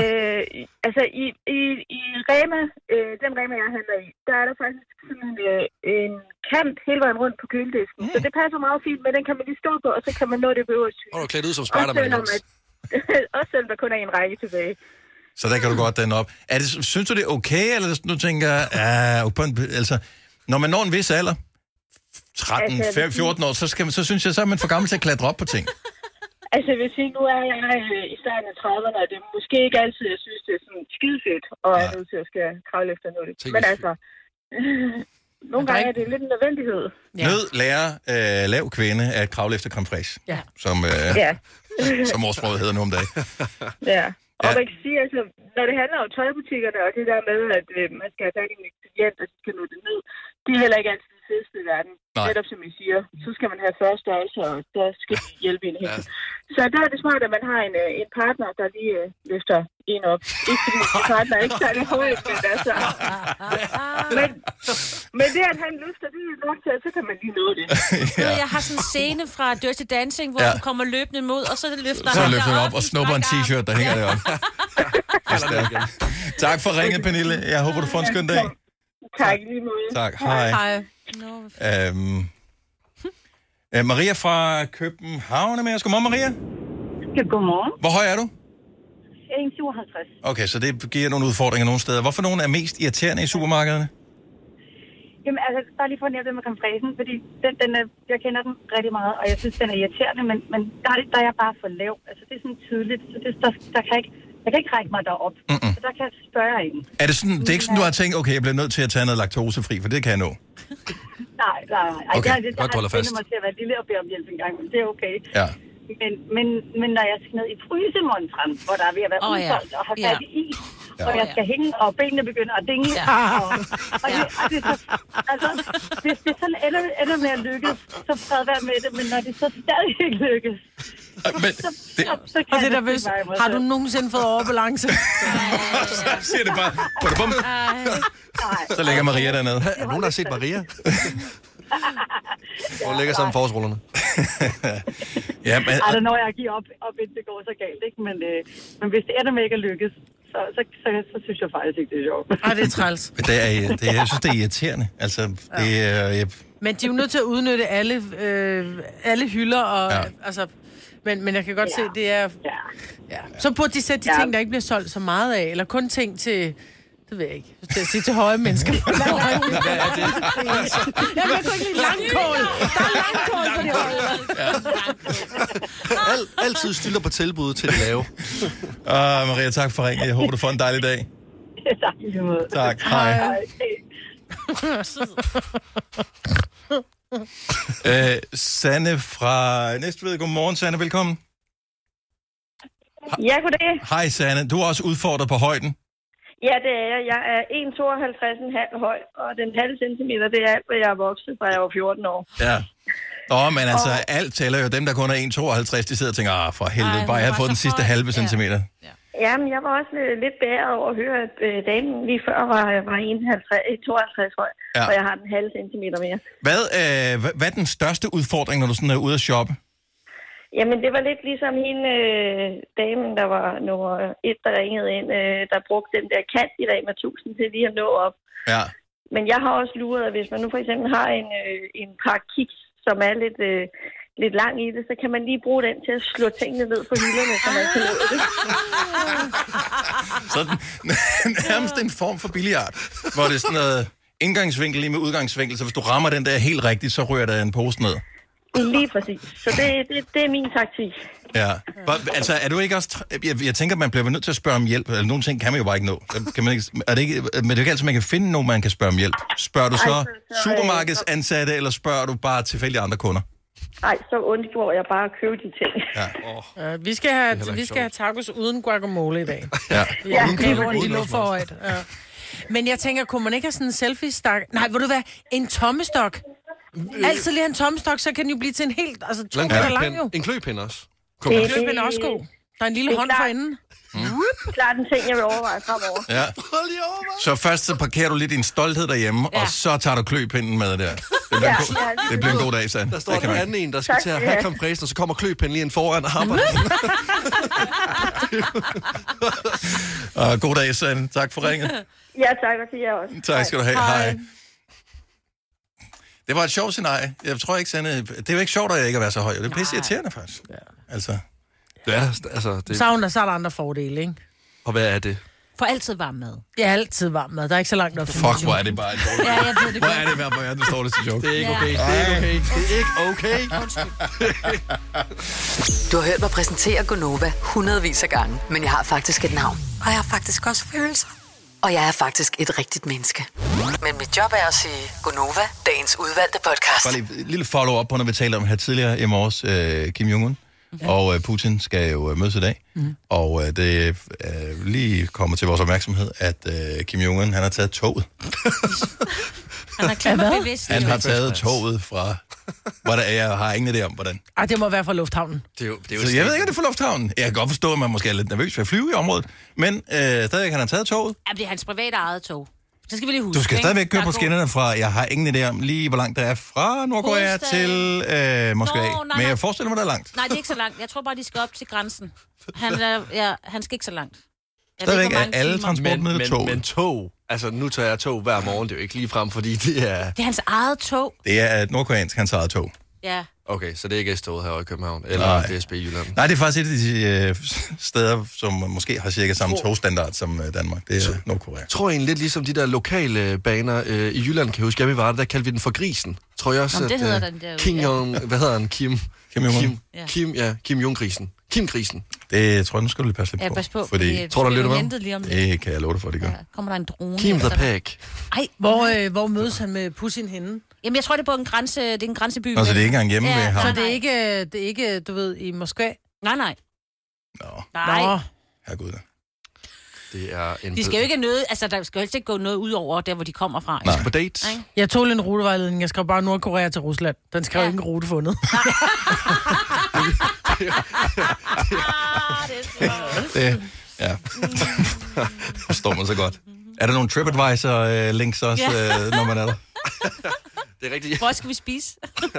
I Rema, den Rema, jeg handler i, der er der faktisk sådan en kant hele vejen rundt på køledisken. Så det passer meget fint, men den kan man lige stå på, og så kan man nå det på øverste hylde. Og du er klædt ud som Spider-Man. Også selvom der kun er en række tilbage. Så der kan du godt den op. Synes du, det er okay, eller du tænker, altså, når man når en vis alder, 13, 14 år, så synes jeg, så er man for gammel til at klatre op på ting. Altså, jeg vil sige, nu er jeg i starten af 30'erne, og det er måske ikke altid, jeg synes, det er sådan skidefedt, og jeg er nødt til at skal kravle efter noget. Men altså, nogle gange er det lidt en nødvendighed. Ja. Nød lærer lav kvinde at kravle efter creme fraiche, som ordsproget hedder nu om dagen. Ja. Og man kan sige, altså, når det handler om tøjbutikkerne, og det der med, at man skal have fat i en ekspedient, og så skal nå det ned, det er heller ikke altid det fedeste i verden. Netop som I siger, så skal man have første størrelse, og der skal de hjælpe en helt. Så der er det smart, at man har en partner, der lige løfter en op. Ikke fordi min partner er ikke særlig højt, men altså... Men det, at han løfter, det er nok til, så kan man lige nå det. Jeg har sådan en scene fra Dirty Dancing, hvor han kommer løbende mod, og så løfter han op og snupper en t-shirt, der hænger deroppe. Tak for ringet, Pernille. Jeg håber, du får en skøn dag. Tak lige måde. Tak, hej. Hej. Maria fra København er med os. Godmorgen, Maria. Godmorgen. Hvor høj er du? 1,57. Okay, så det giver nogle udfordringer nogle steder. Hvorfor nogen er mest irriterende i supermarkederne? Jamen, altså, bare lige for at nævne det med kompressen, fordi den er, jeg kender den rigtig meget, og jeg synes, den er irriterende, men der er jeg bare for lav. Altså, det er sådan tydeligt, så der kan jeg kan ikke række mig derop. Så der kan jeg spørge en. Er det sådan, det er ikke sådan, du har tænkt, okay, jeg bliver nødt til at tage noget laktosefri, for det kan jeg nå? Nej. Okay, jeg holder fast. Jeg mig til at være lille og bede om hjælp en gang, men det er okay. Ja. Men når jeg skal ned i frysemontren, hvor der er ved at være udsolgt og have fat i is, og jeg skal hænge, og benene begynder at dinge, og det er så, altså, hvis det sådan ender med at lykkes, så fred være med det, men når det så stadig ikke lykkes, så kan det der, hvis, har du nogensinde fået overbalance? Siger det bare. Bum. Så ligger Maria dernede. Er nogen, der har set Maria? Hvor ligger sammen forårsrullerne? Ja, men... Altså, når jeg giver op indtil det går så galt, ikke? Men hvis det ender med ikke at lykkes, så synes jeg faktisk ikke, det er sjovt. Ej, det er træls. Jeg synes, det er irriterende. Altså, det er... Men de er jo nødt til at udnytte alle hylder, og altså... Men jeg kan godt se, det er... Ja. Så burde de sætte de ting, der ikke bliver solgt så meget af, eller kun ting til... Det ved jeg ikke. Jeg sige til høje mennesker. Jeg kan ikke lide langkål. Der er langkål på det hold. Altid stiller på tilbud til det lave. Maria, tak for ringen. Jeg håber, du får en dejlig dag. Tak, i lige måde. Tak, hej. Sanne fra Næstved. Godmorgen, Sanne. Velkommen. Ja, goddag. Hej, Sanne. Du er også udfordret på højden. Ja, det er jeg. Jeg er 1,52,5 høj, og den halve centimeter, det er alt, hvad jeg er vokset, fra jeg var 14 år. Ja. Men altså, alt tæller jo. Dem, der kun er 1,52, de sidder og tænker, for helvede, bare jeg har fået den sidste halve centimeter. Ja, men jeg var også lidt bedre over at høre, at damen lige før var 1,52 høj, og jeg har den halve centimeter mere. Hvad er den største udfordring, når du sådan er ude at shoppe? Jamen, det var lidt ligesom hende damen, der var nummer 1, der ringede ind, der brugte den der kant i Rema 1000 til lige at nå op. Ja. Men jeg har også luret, at hvis man nu for eksempel har en par kiks, som er lidt lang i det, så kan man lige bruge den til at slå tingene ned på hylderne, så man kan nå det. Sådan nærmest en form for billiard, hvor det er sådan noget indgangsvinkel lige med udgangsvinkel, så hvis du rammer den der helt rigtigt, så rører der en pose ned. Lige præcis. Så det er min taktik. Ja. Altså, er du ikke også... Jeg tænker, man bliver nødt til at spørge om hjælp. Eller nogle ting kan man jo bare ikke nå. Kan man ikke, men det er jo ikke altid, man kan finde nogen, man kan spørge om hjælp. Spørger du så supermarkedsansatte, eller spørger du bare tilfældige andre kunder? Nej, så undgår jeg bare at købe de ting. Ja. Vi skal have tacos uden guacamole i dag. Ja. De lå for højt. Ja. Men jeg tænker, kunne man ikke have sådan en selfie-stak? Nej, vil du være en tommestok? Altid lige en tommestok, så kan den jo blive til en helt... Altså, 2 meter lang jo. En kløpind også. En kløpind er også god. Der er en lille hånd for enden. Klart en ting, jeg vil overveje fremover. Ja. Så først så parkerer du lidt din stolthed derhjemme, og så tager du kløpinden med der. Det bliver en god dag, Sand. Der står en anden en, der skal til at have kompressen, og så kommer kløpinden lige ind foran og arbejder. God dag, Sand. Tak for ringet. Ja, tak, og til jer også. Tak skal du have. Hej. Det var et sjovt scenarie. Jeg tror ikke, Sande... Det er jo ikke sjovt, at jeg ikke er så høj. Det er pisse irriterende, faktisk. Ja. Altså... Ja, altså... Det... Så er der andre fordele, ikke? Og hvad er det? For altid varm mad. Ja, altid varm mad. Der er ikke så langt op til fuck, hvor er det bare en dårlig. Ja, jeg ved det. Hvor er det hver på hjerten, står det til joke. Det er ikke okay. Det er ikke okay. Du har hørt mig præsentere Gonova hundredvis af gange, men jeg har faktisk et navn. Og jeg har faktisk også følelser. Og jeg er faktisk et rigtigt menneske. Men mit job er at sige Gonova, dagens udvalgte podcast. Bare lige et lille follow-up på, når vi talte om her tidligere i morges, Kim Jong-un. Okay. Og Putin skal jo mødes i dag. Og det lige kommer til vores opmærksomhed, at Kim Jong-un, han har taget toget. Han har klemmet bevidst. Han har taget toget fra... Jeg har ingen idé om, hvordan. Det må være fra lufthavnen. Så jeg ved ikke, om det er fra lufthavnen. Jeg kan godt forstå, at man måske er lidt nervøs for at flyve i området. Men stadigvæk, han har taget toget. Ja, det er hans private eget tog. Det skal vi lige huske. Du skal stadigvæk køre på skinnerne fra... Jeg har ingen idé om lige, hvor langt der er fra Nordkorea til Moskva. Men jeg forestiller mig, der er langt. Nej, det er ikke så langt. Jeg tror bare, de skal op til grænsen. Han skal ikke så langt. Stadigvæk er alle transportmidler tog. Men tog, altså nu tager jeg tog hver morgen, det er jo ikke lige frem, fordi det er... Det er hans eget tog. Det er et nordkoreansk hans eget tog. Ja. Okay, så det er ikke S-toget her i København, eller DSB i Jylland? Nej, det er faktisk et af de steder, som måske har cirka samme togstandard som Danmark. Det er Nordkorea. Tror jeg egentlig lidt ligesom de der lokale baner i Jylland, kan jeg huske, vi var der kaldte vi den for grisen. Tror jeg også, det hedder den der. Kim Jong, hvad hedder han? Kim Jong-grisen. Kim-grisen. Det tror jeg, nu skal du lige passe lidt på. Ja, pas på. Fordi tror du, der lytter med? Det kan jeg love dig for, det gør. Ja, kommer der en drone? Kim the Pack. Ej, hvor mødes han med Putin henne? Jamen, jeg tror, det er på en grænse, det er en grænseby. Nå, så det er ikke engang hjemme ved ham? Så det er ikke, du ved, i Moskva? Nej. Nå. Herregud. Det er en... De skal jo ikke nøde, altså der skal jo ikke gå noget ud over der, hvor de kommer fra. Nej. På dates. Nej. Jeg tog en rutevejledning, jeg skrev bare Nordkorea til Rusland. Den skrev ikke en rute fundet. Det ja. Forstår man så godt. Er der nogle TripAdvisor-links også, når man er der? Det er rigtigt. Hvor skal vi spise?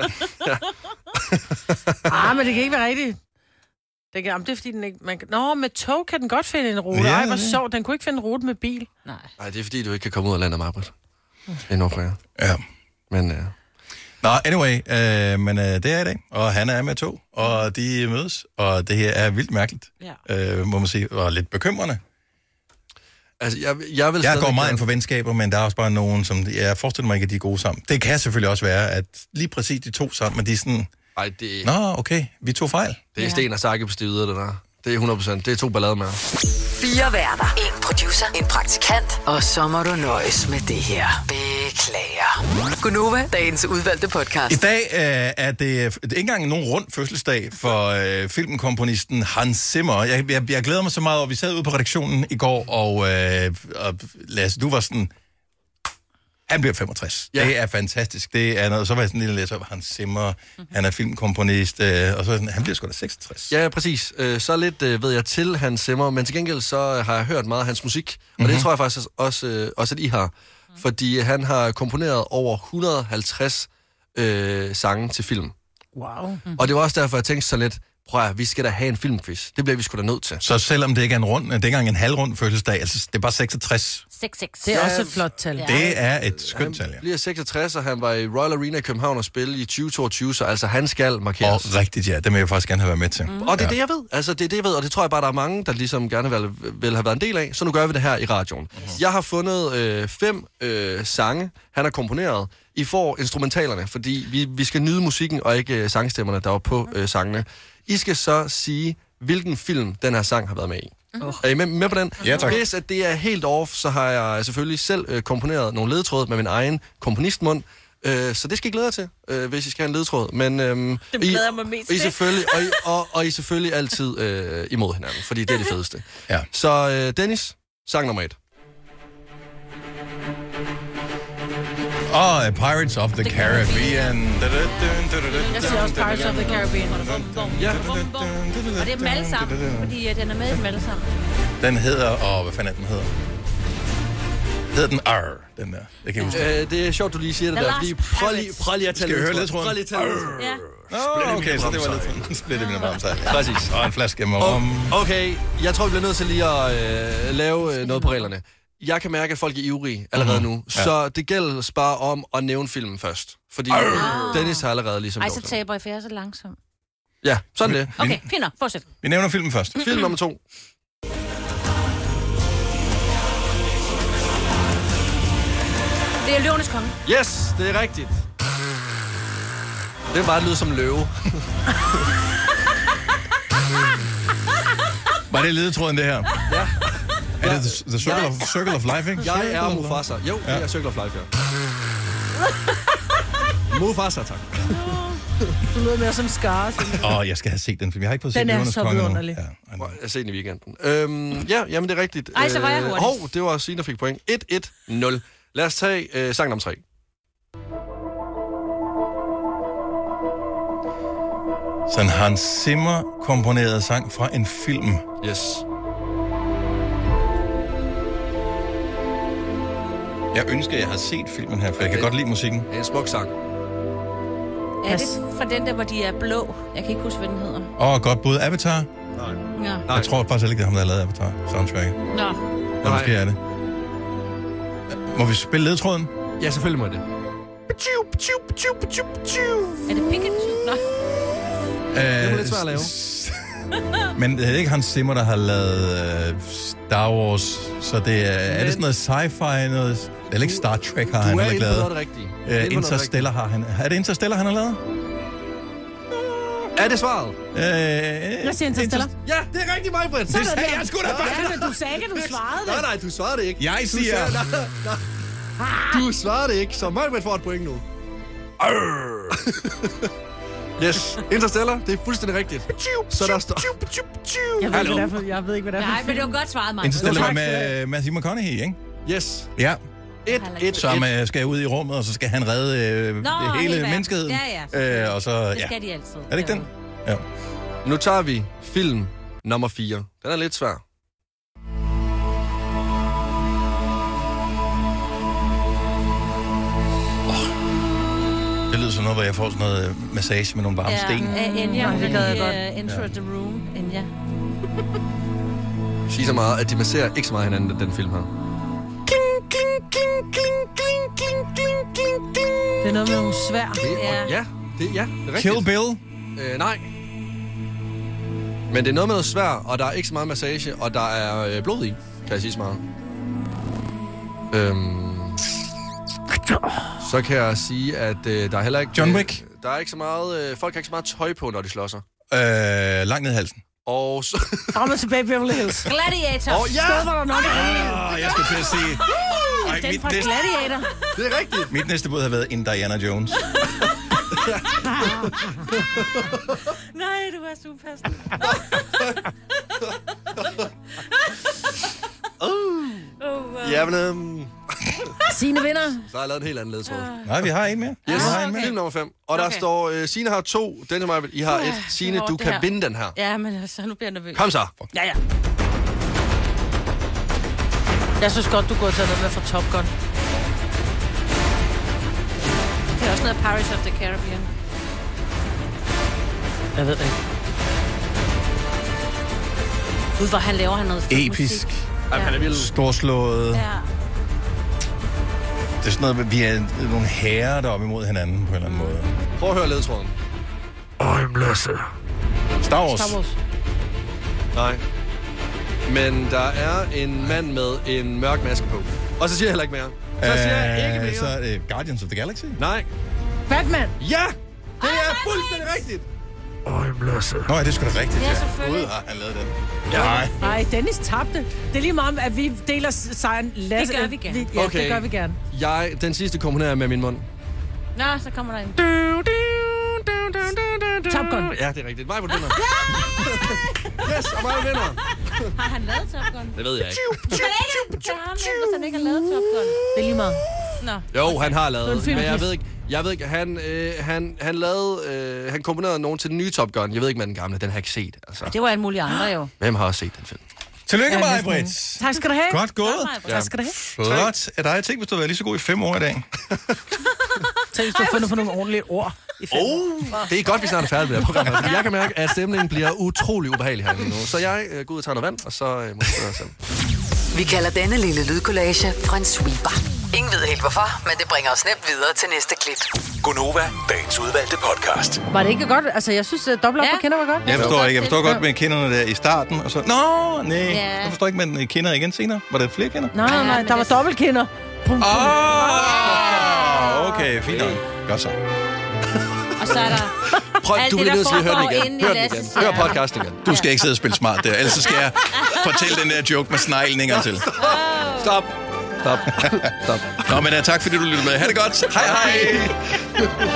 Men det kan ikke være rigtigt. Det er fordi den ikke... med tog kan den godt finde en rute. Ej, hvor sjovt. Den kunne ikke finde en rute med bil. Nej, det er fordi, du ikke kan komme ud af landet, Marbert. I Nordkorea. Ja. Men... Nå, anyway, men det er i dag, og han er med tog, og de mødes, og det her er vildt mærkeligt, må man sige, og lidt bekymrende. Altså, jeg går meget ind for venskaber, men der er også bare nogen, som jeg forestiller mig ikke, at de er gode sammen. Det kan selvfølgelig også være, at lige præcis de to sammen, men de er sådan... Ej, det... Nå, okay, vi tog fejl. Det er Sten og Sakke på stivet, det der. Det er 100%. Det er 2 ballader med. 4 værter. 1 producer. En praktikant. Og så må du nøjes med det her. Beklager. Gunova, dagens udvalgte podcast. I dag er det ikke engang nogen rund fødselsdag for filmkomponisten Hans Zimmer. Jeg glæder mig så meget, og vi sad ude på redaktionen i går, og Lasse, du var sådan... Han bliver 65. Ja. Det er fantastisk. Det er noget, så var jeg sådan en lille læser op, Hans Zimmer, han er filmkomponist, og så han bliver sgu da 66. Ja, præcis. Så lidt ved jeg til Hans Zimmer, men til gengæld så har jeg hørt meget af hans musik, og det tror jeg faktisk også at I har. Fordi han har komponeret over 150 sange til film. Wow. Og det var også derfor, jeg tænkte så lidt, prøv at vi skal da have en filmquiz. Det bliver vi sgu da nødt til. Så selvom det ikke er en rund, det er ikke engang en halvrund fødselsdag, altså det er bare 66. 66. Det er også et flot tal. Ja. Det er et skønt tal, ja. Han bliver 66, og han var i Royal Arena i København og spille i 2022, så altså han skal markeres. Og rigtigt, ja. Det vil jeg faktisk gerne have været med til. Og det er det, jeg ved. Altså det er det, jeg ved, og det tror jeg bare, der er mange, der ligesom gerne vil have været en del af. Så nu gør vi det her i radioen. Jeg har fundet 5 sange, han har komponeret. I får instrumentalerne, fordi vi skal nyde musikken, og ikke sangstemmerne, der var på sangene. I skal så sige, hvilken film den her sang har været med i. Er I med på den? Ja, tak. Hvis at det er helt off, så har jeg selvfølgelig selv komponeret nogle ledtråde med min egen komponistmund. Så det skal I glæde jer til, hvis I skal have en ledtråd. Men det glæder jeg mig mest til. I selvfølgelig altid imod hinanden, fordi det er det fedeste. Ja. Så Dennis, sang nummer 1. Pirates of the Caribbean. Jeg siger også Pirates of the Caribbean. Ja. Og det er Malsam, fordi den er med i Malsam. Den hedder... hvad fanden den hedder? Hedder den R, den der? Det kan jeg huske. Det er sjovt, du lige siger det der, fordi prøv lige at tage ledtråden. Prøv lige at tage ledtråden. Ja. Okay, så det var ledtråden. Splitte mine bramsejl. Præcis. Og en flaske med rum. Okay, jeg tror, vi bliver nødt til lige at lave noget på reglerne. Jeg kan mærke, at folk er ivrige allerede nu, så det gælder bare om at nævne filmen først. Fordi Dennis har allerede ligesom... Ej, så taber I, for jeg er så langsom. Ja, sådan det. Okay, fint nok. Fortsæt. Vi nævner filmen først. Film nummer 2. Det er Løvenes Konge. Yes, det er rigtigt. Det er bare lyde som løve. Var det ledetråden, det her? Ja. Er det The Circle of Life, ikke? Jeg er Mufasa. Jo, det er Circle of Life, ja. Mufasa, tak. Du lyder mere som Scar. Jeg skal have set den film. Jeg har ikke fået set Løvenes Konge. Den er så vidunderlig. Ja, jeg har set den i weekenden. Jamen det er rigtigt. Ej, så var jeg hurtigt. Det var Signe, der fik point. 1-1-0. Lad os tage sang nummer 3. Sådan Hans Zimmer komponeret sang fra en film. Yes. Jeg ønsker, jeg har set filmen her, for jeg kan godt lide musikken. Det er en smuk sang. Er det fra den der, hvor de er blå? Jeg kan ikke huske, hvad den hedder. Godt. Både Avatar Ja. Jeg tror faktisk ikke, det er ham, der har lavet Avatar soundtracket. Nå. Eller måske er det. Må vi spille ledtråden? Ja, selvfølgelig må det. Er det Pikachu? Nå. Det er lidt svært at lave. Men det er ikke Hans Zimmer, der har lavet Star Wars, så det er det sådan noget sci-fi, noget... Eller ikke Star Trek har han ikke lavet. Du er inde på noget rigtigt. Interstellar har han... Er det Interstellar, han har lavet? Er det svaret? Jeg siger Interstellar. Ja, det er rigtigt mig, Britt. Det sagde jeg sgu da faktisk. Ja, men du sagde ikke, du svarede det. Nej, du svarede det ikke. Jeg siger... Du svarede det ikke, så mig, Britt, får et point nu. Yes, Interstellar, det er fuldstændig rigtigt. Så der står... Jeg ved ikke, hvad det er. Nej, men det var godt svaret, Mark. Interstellar med Matthew McConaughey, ikke? Yes. Ja. 1-1. Som skal ud i rummet, og så skal han redde hele menneskeheden. Ja. Og så, det skal de altid. Er det ikke den? Ja. Nu tager vi film nummer 4. Den er lidt svær. Det lyder som noget, hvor jeg får sådan noget massage med nogle varme sten. Enya, det gad jeg godt. Enter the room, Enya. Sige så meget, at de masserer ikke så meget hinanden, den film her. Det er noget med nogle svær. Det er rigtigt. Kill Bill? Nej. Men det er noget med noget svær, og der er ikke så meget massage, og der er blod i, kan jeg sige så meget. Så kan jeg sige, at der er heller ikke... John Wick? Der er ikke så meget... folk har ikke så meget tøj på, når de slår sig. Langt ned i halsen. Og så... Frem og tilbage Beverly Hills. Gladiator. Sted, hvor der nok er jeg skulle til at sige... Den fra Gladiator. Det er rigtigt. Mit næste bud har været Indiana Jones. Nej, du er super passende. Jamen, Signe vinder. så har jeg lavet en helt anden ledtråd. Nej, vi har en mere. Yes, Okay. film nummer 5. Og der står, Signe har 2, Dennis og I har 1. Signe, du kan vinde den her. Ja, men altså, nu bliver jeg nervøs. Kom så. Ja. Jeg synes godt, du går til noget med fra Top Gun. Det er også noget Pirates of the Caribbean. Jeg ved det ikke. Gud, hvor han laver noget Episk. Ja. Han er vildt. Storslået. Ja. Det er sådan noget, vi er nogle herrer, der er op imod hinanden på en eller anden måde. Prøv at høre ledtråden. I'm Lasse. Star Wars. Star Wars. Nej. Men der er en mand med en mørk maske på. Og så siger jeg heller ikke mere. Så siger jeg ikke mere. Så er det Guardians of the Galaxy? Nej. Batman. Ja! Det er fuldstændig rigtigt. I'm Lasse. Nå, det er sgu da rigtigt, Ja, selvfølgelig. Gud, har han lavet den. Ja. Nej, Dennis tabte. Det er lige meget om, at vi deler sejren. Lasse, Det gør vi gerne. Ja, Okay. det gør vi gerne. Den sidste komponerer med min mund. Nå, så kommer der en. Top Gun. Ja, det er rigtigt. Majbert vinder. Yes, og Majbert vinder. Har han lavet Top Gun? Det ved jeg ikke. Det er ham, hvis han ikke har lavet Top Gun. Det er lige meget. Nå. Jo, han har lavet. Det er en Men jeg ved ikke, han lavede, han komponerede nogen til den nye Top Gun. Jeg ved ikke med den gamle, den har jeg ikke set. Altså. Det var alle mulige andre jo. Hvem har også set den film? Tillykke, Ja, Maj-Brit. Tak skal du have. Godt gået. Tak skal du have. Flot. Er dig tænkt, hvis du har været lige så god i 5 år i dag? Så hvis du har fundet på nogle ordentlige ord i 5 år. Det er godt, vi snart er færdige med det her program. Jeg kan mærke, at stemningen bliver utrolig ubehagelig her nu. Så jeg går ud og tager noget vand, og så må jeg selv. Vi kalder denne lille lydkollage en sweeper. Ingen ved helt hvorfor, men det bringer os nemt videre til næste klip. Gonova, dagens udvalgte podcast. Var det ikke godt? Altså, jeg synes, dobbelt op på kinder var godt. Jeg forstår godt med kinderne der i starten, og så... Nå, nej. Ja. Jeg forstår ikke med kinder igen senere. Var der flere kinder? Nej, der var dobbeltkinder. Okay, fint nok. Godt så. Og så er der Prøv, alt du det, bliver der nødt til at høre den foregår igen. inde i Hør den Lasses igen. Hør hjerne. podcasten igen. Du skal ikke sidde og spille smart der, ellers så skal jeg fortælle den der joke med sneglen en gang til. Stop. Nå, men tak fordi du lyttede med. Ha' det godt. Hej hej.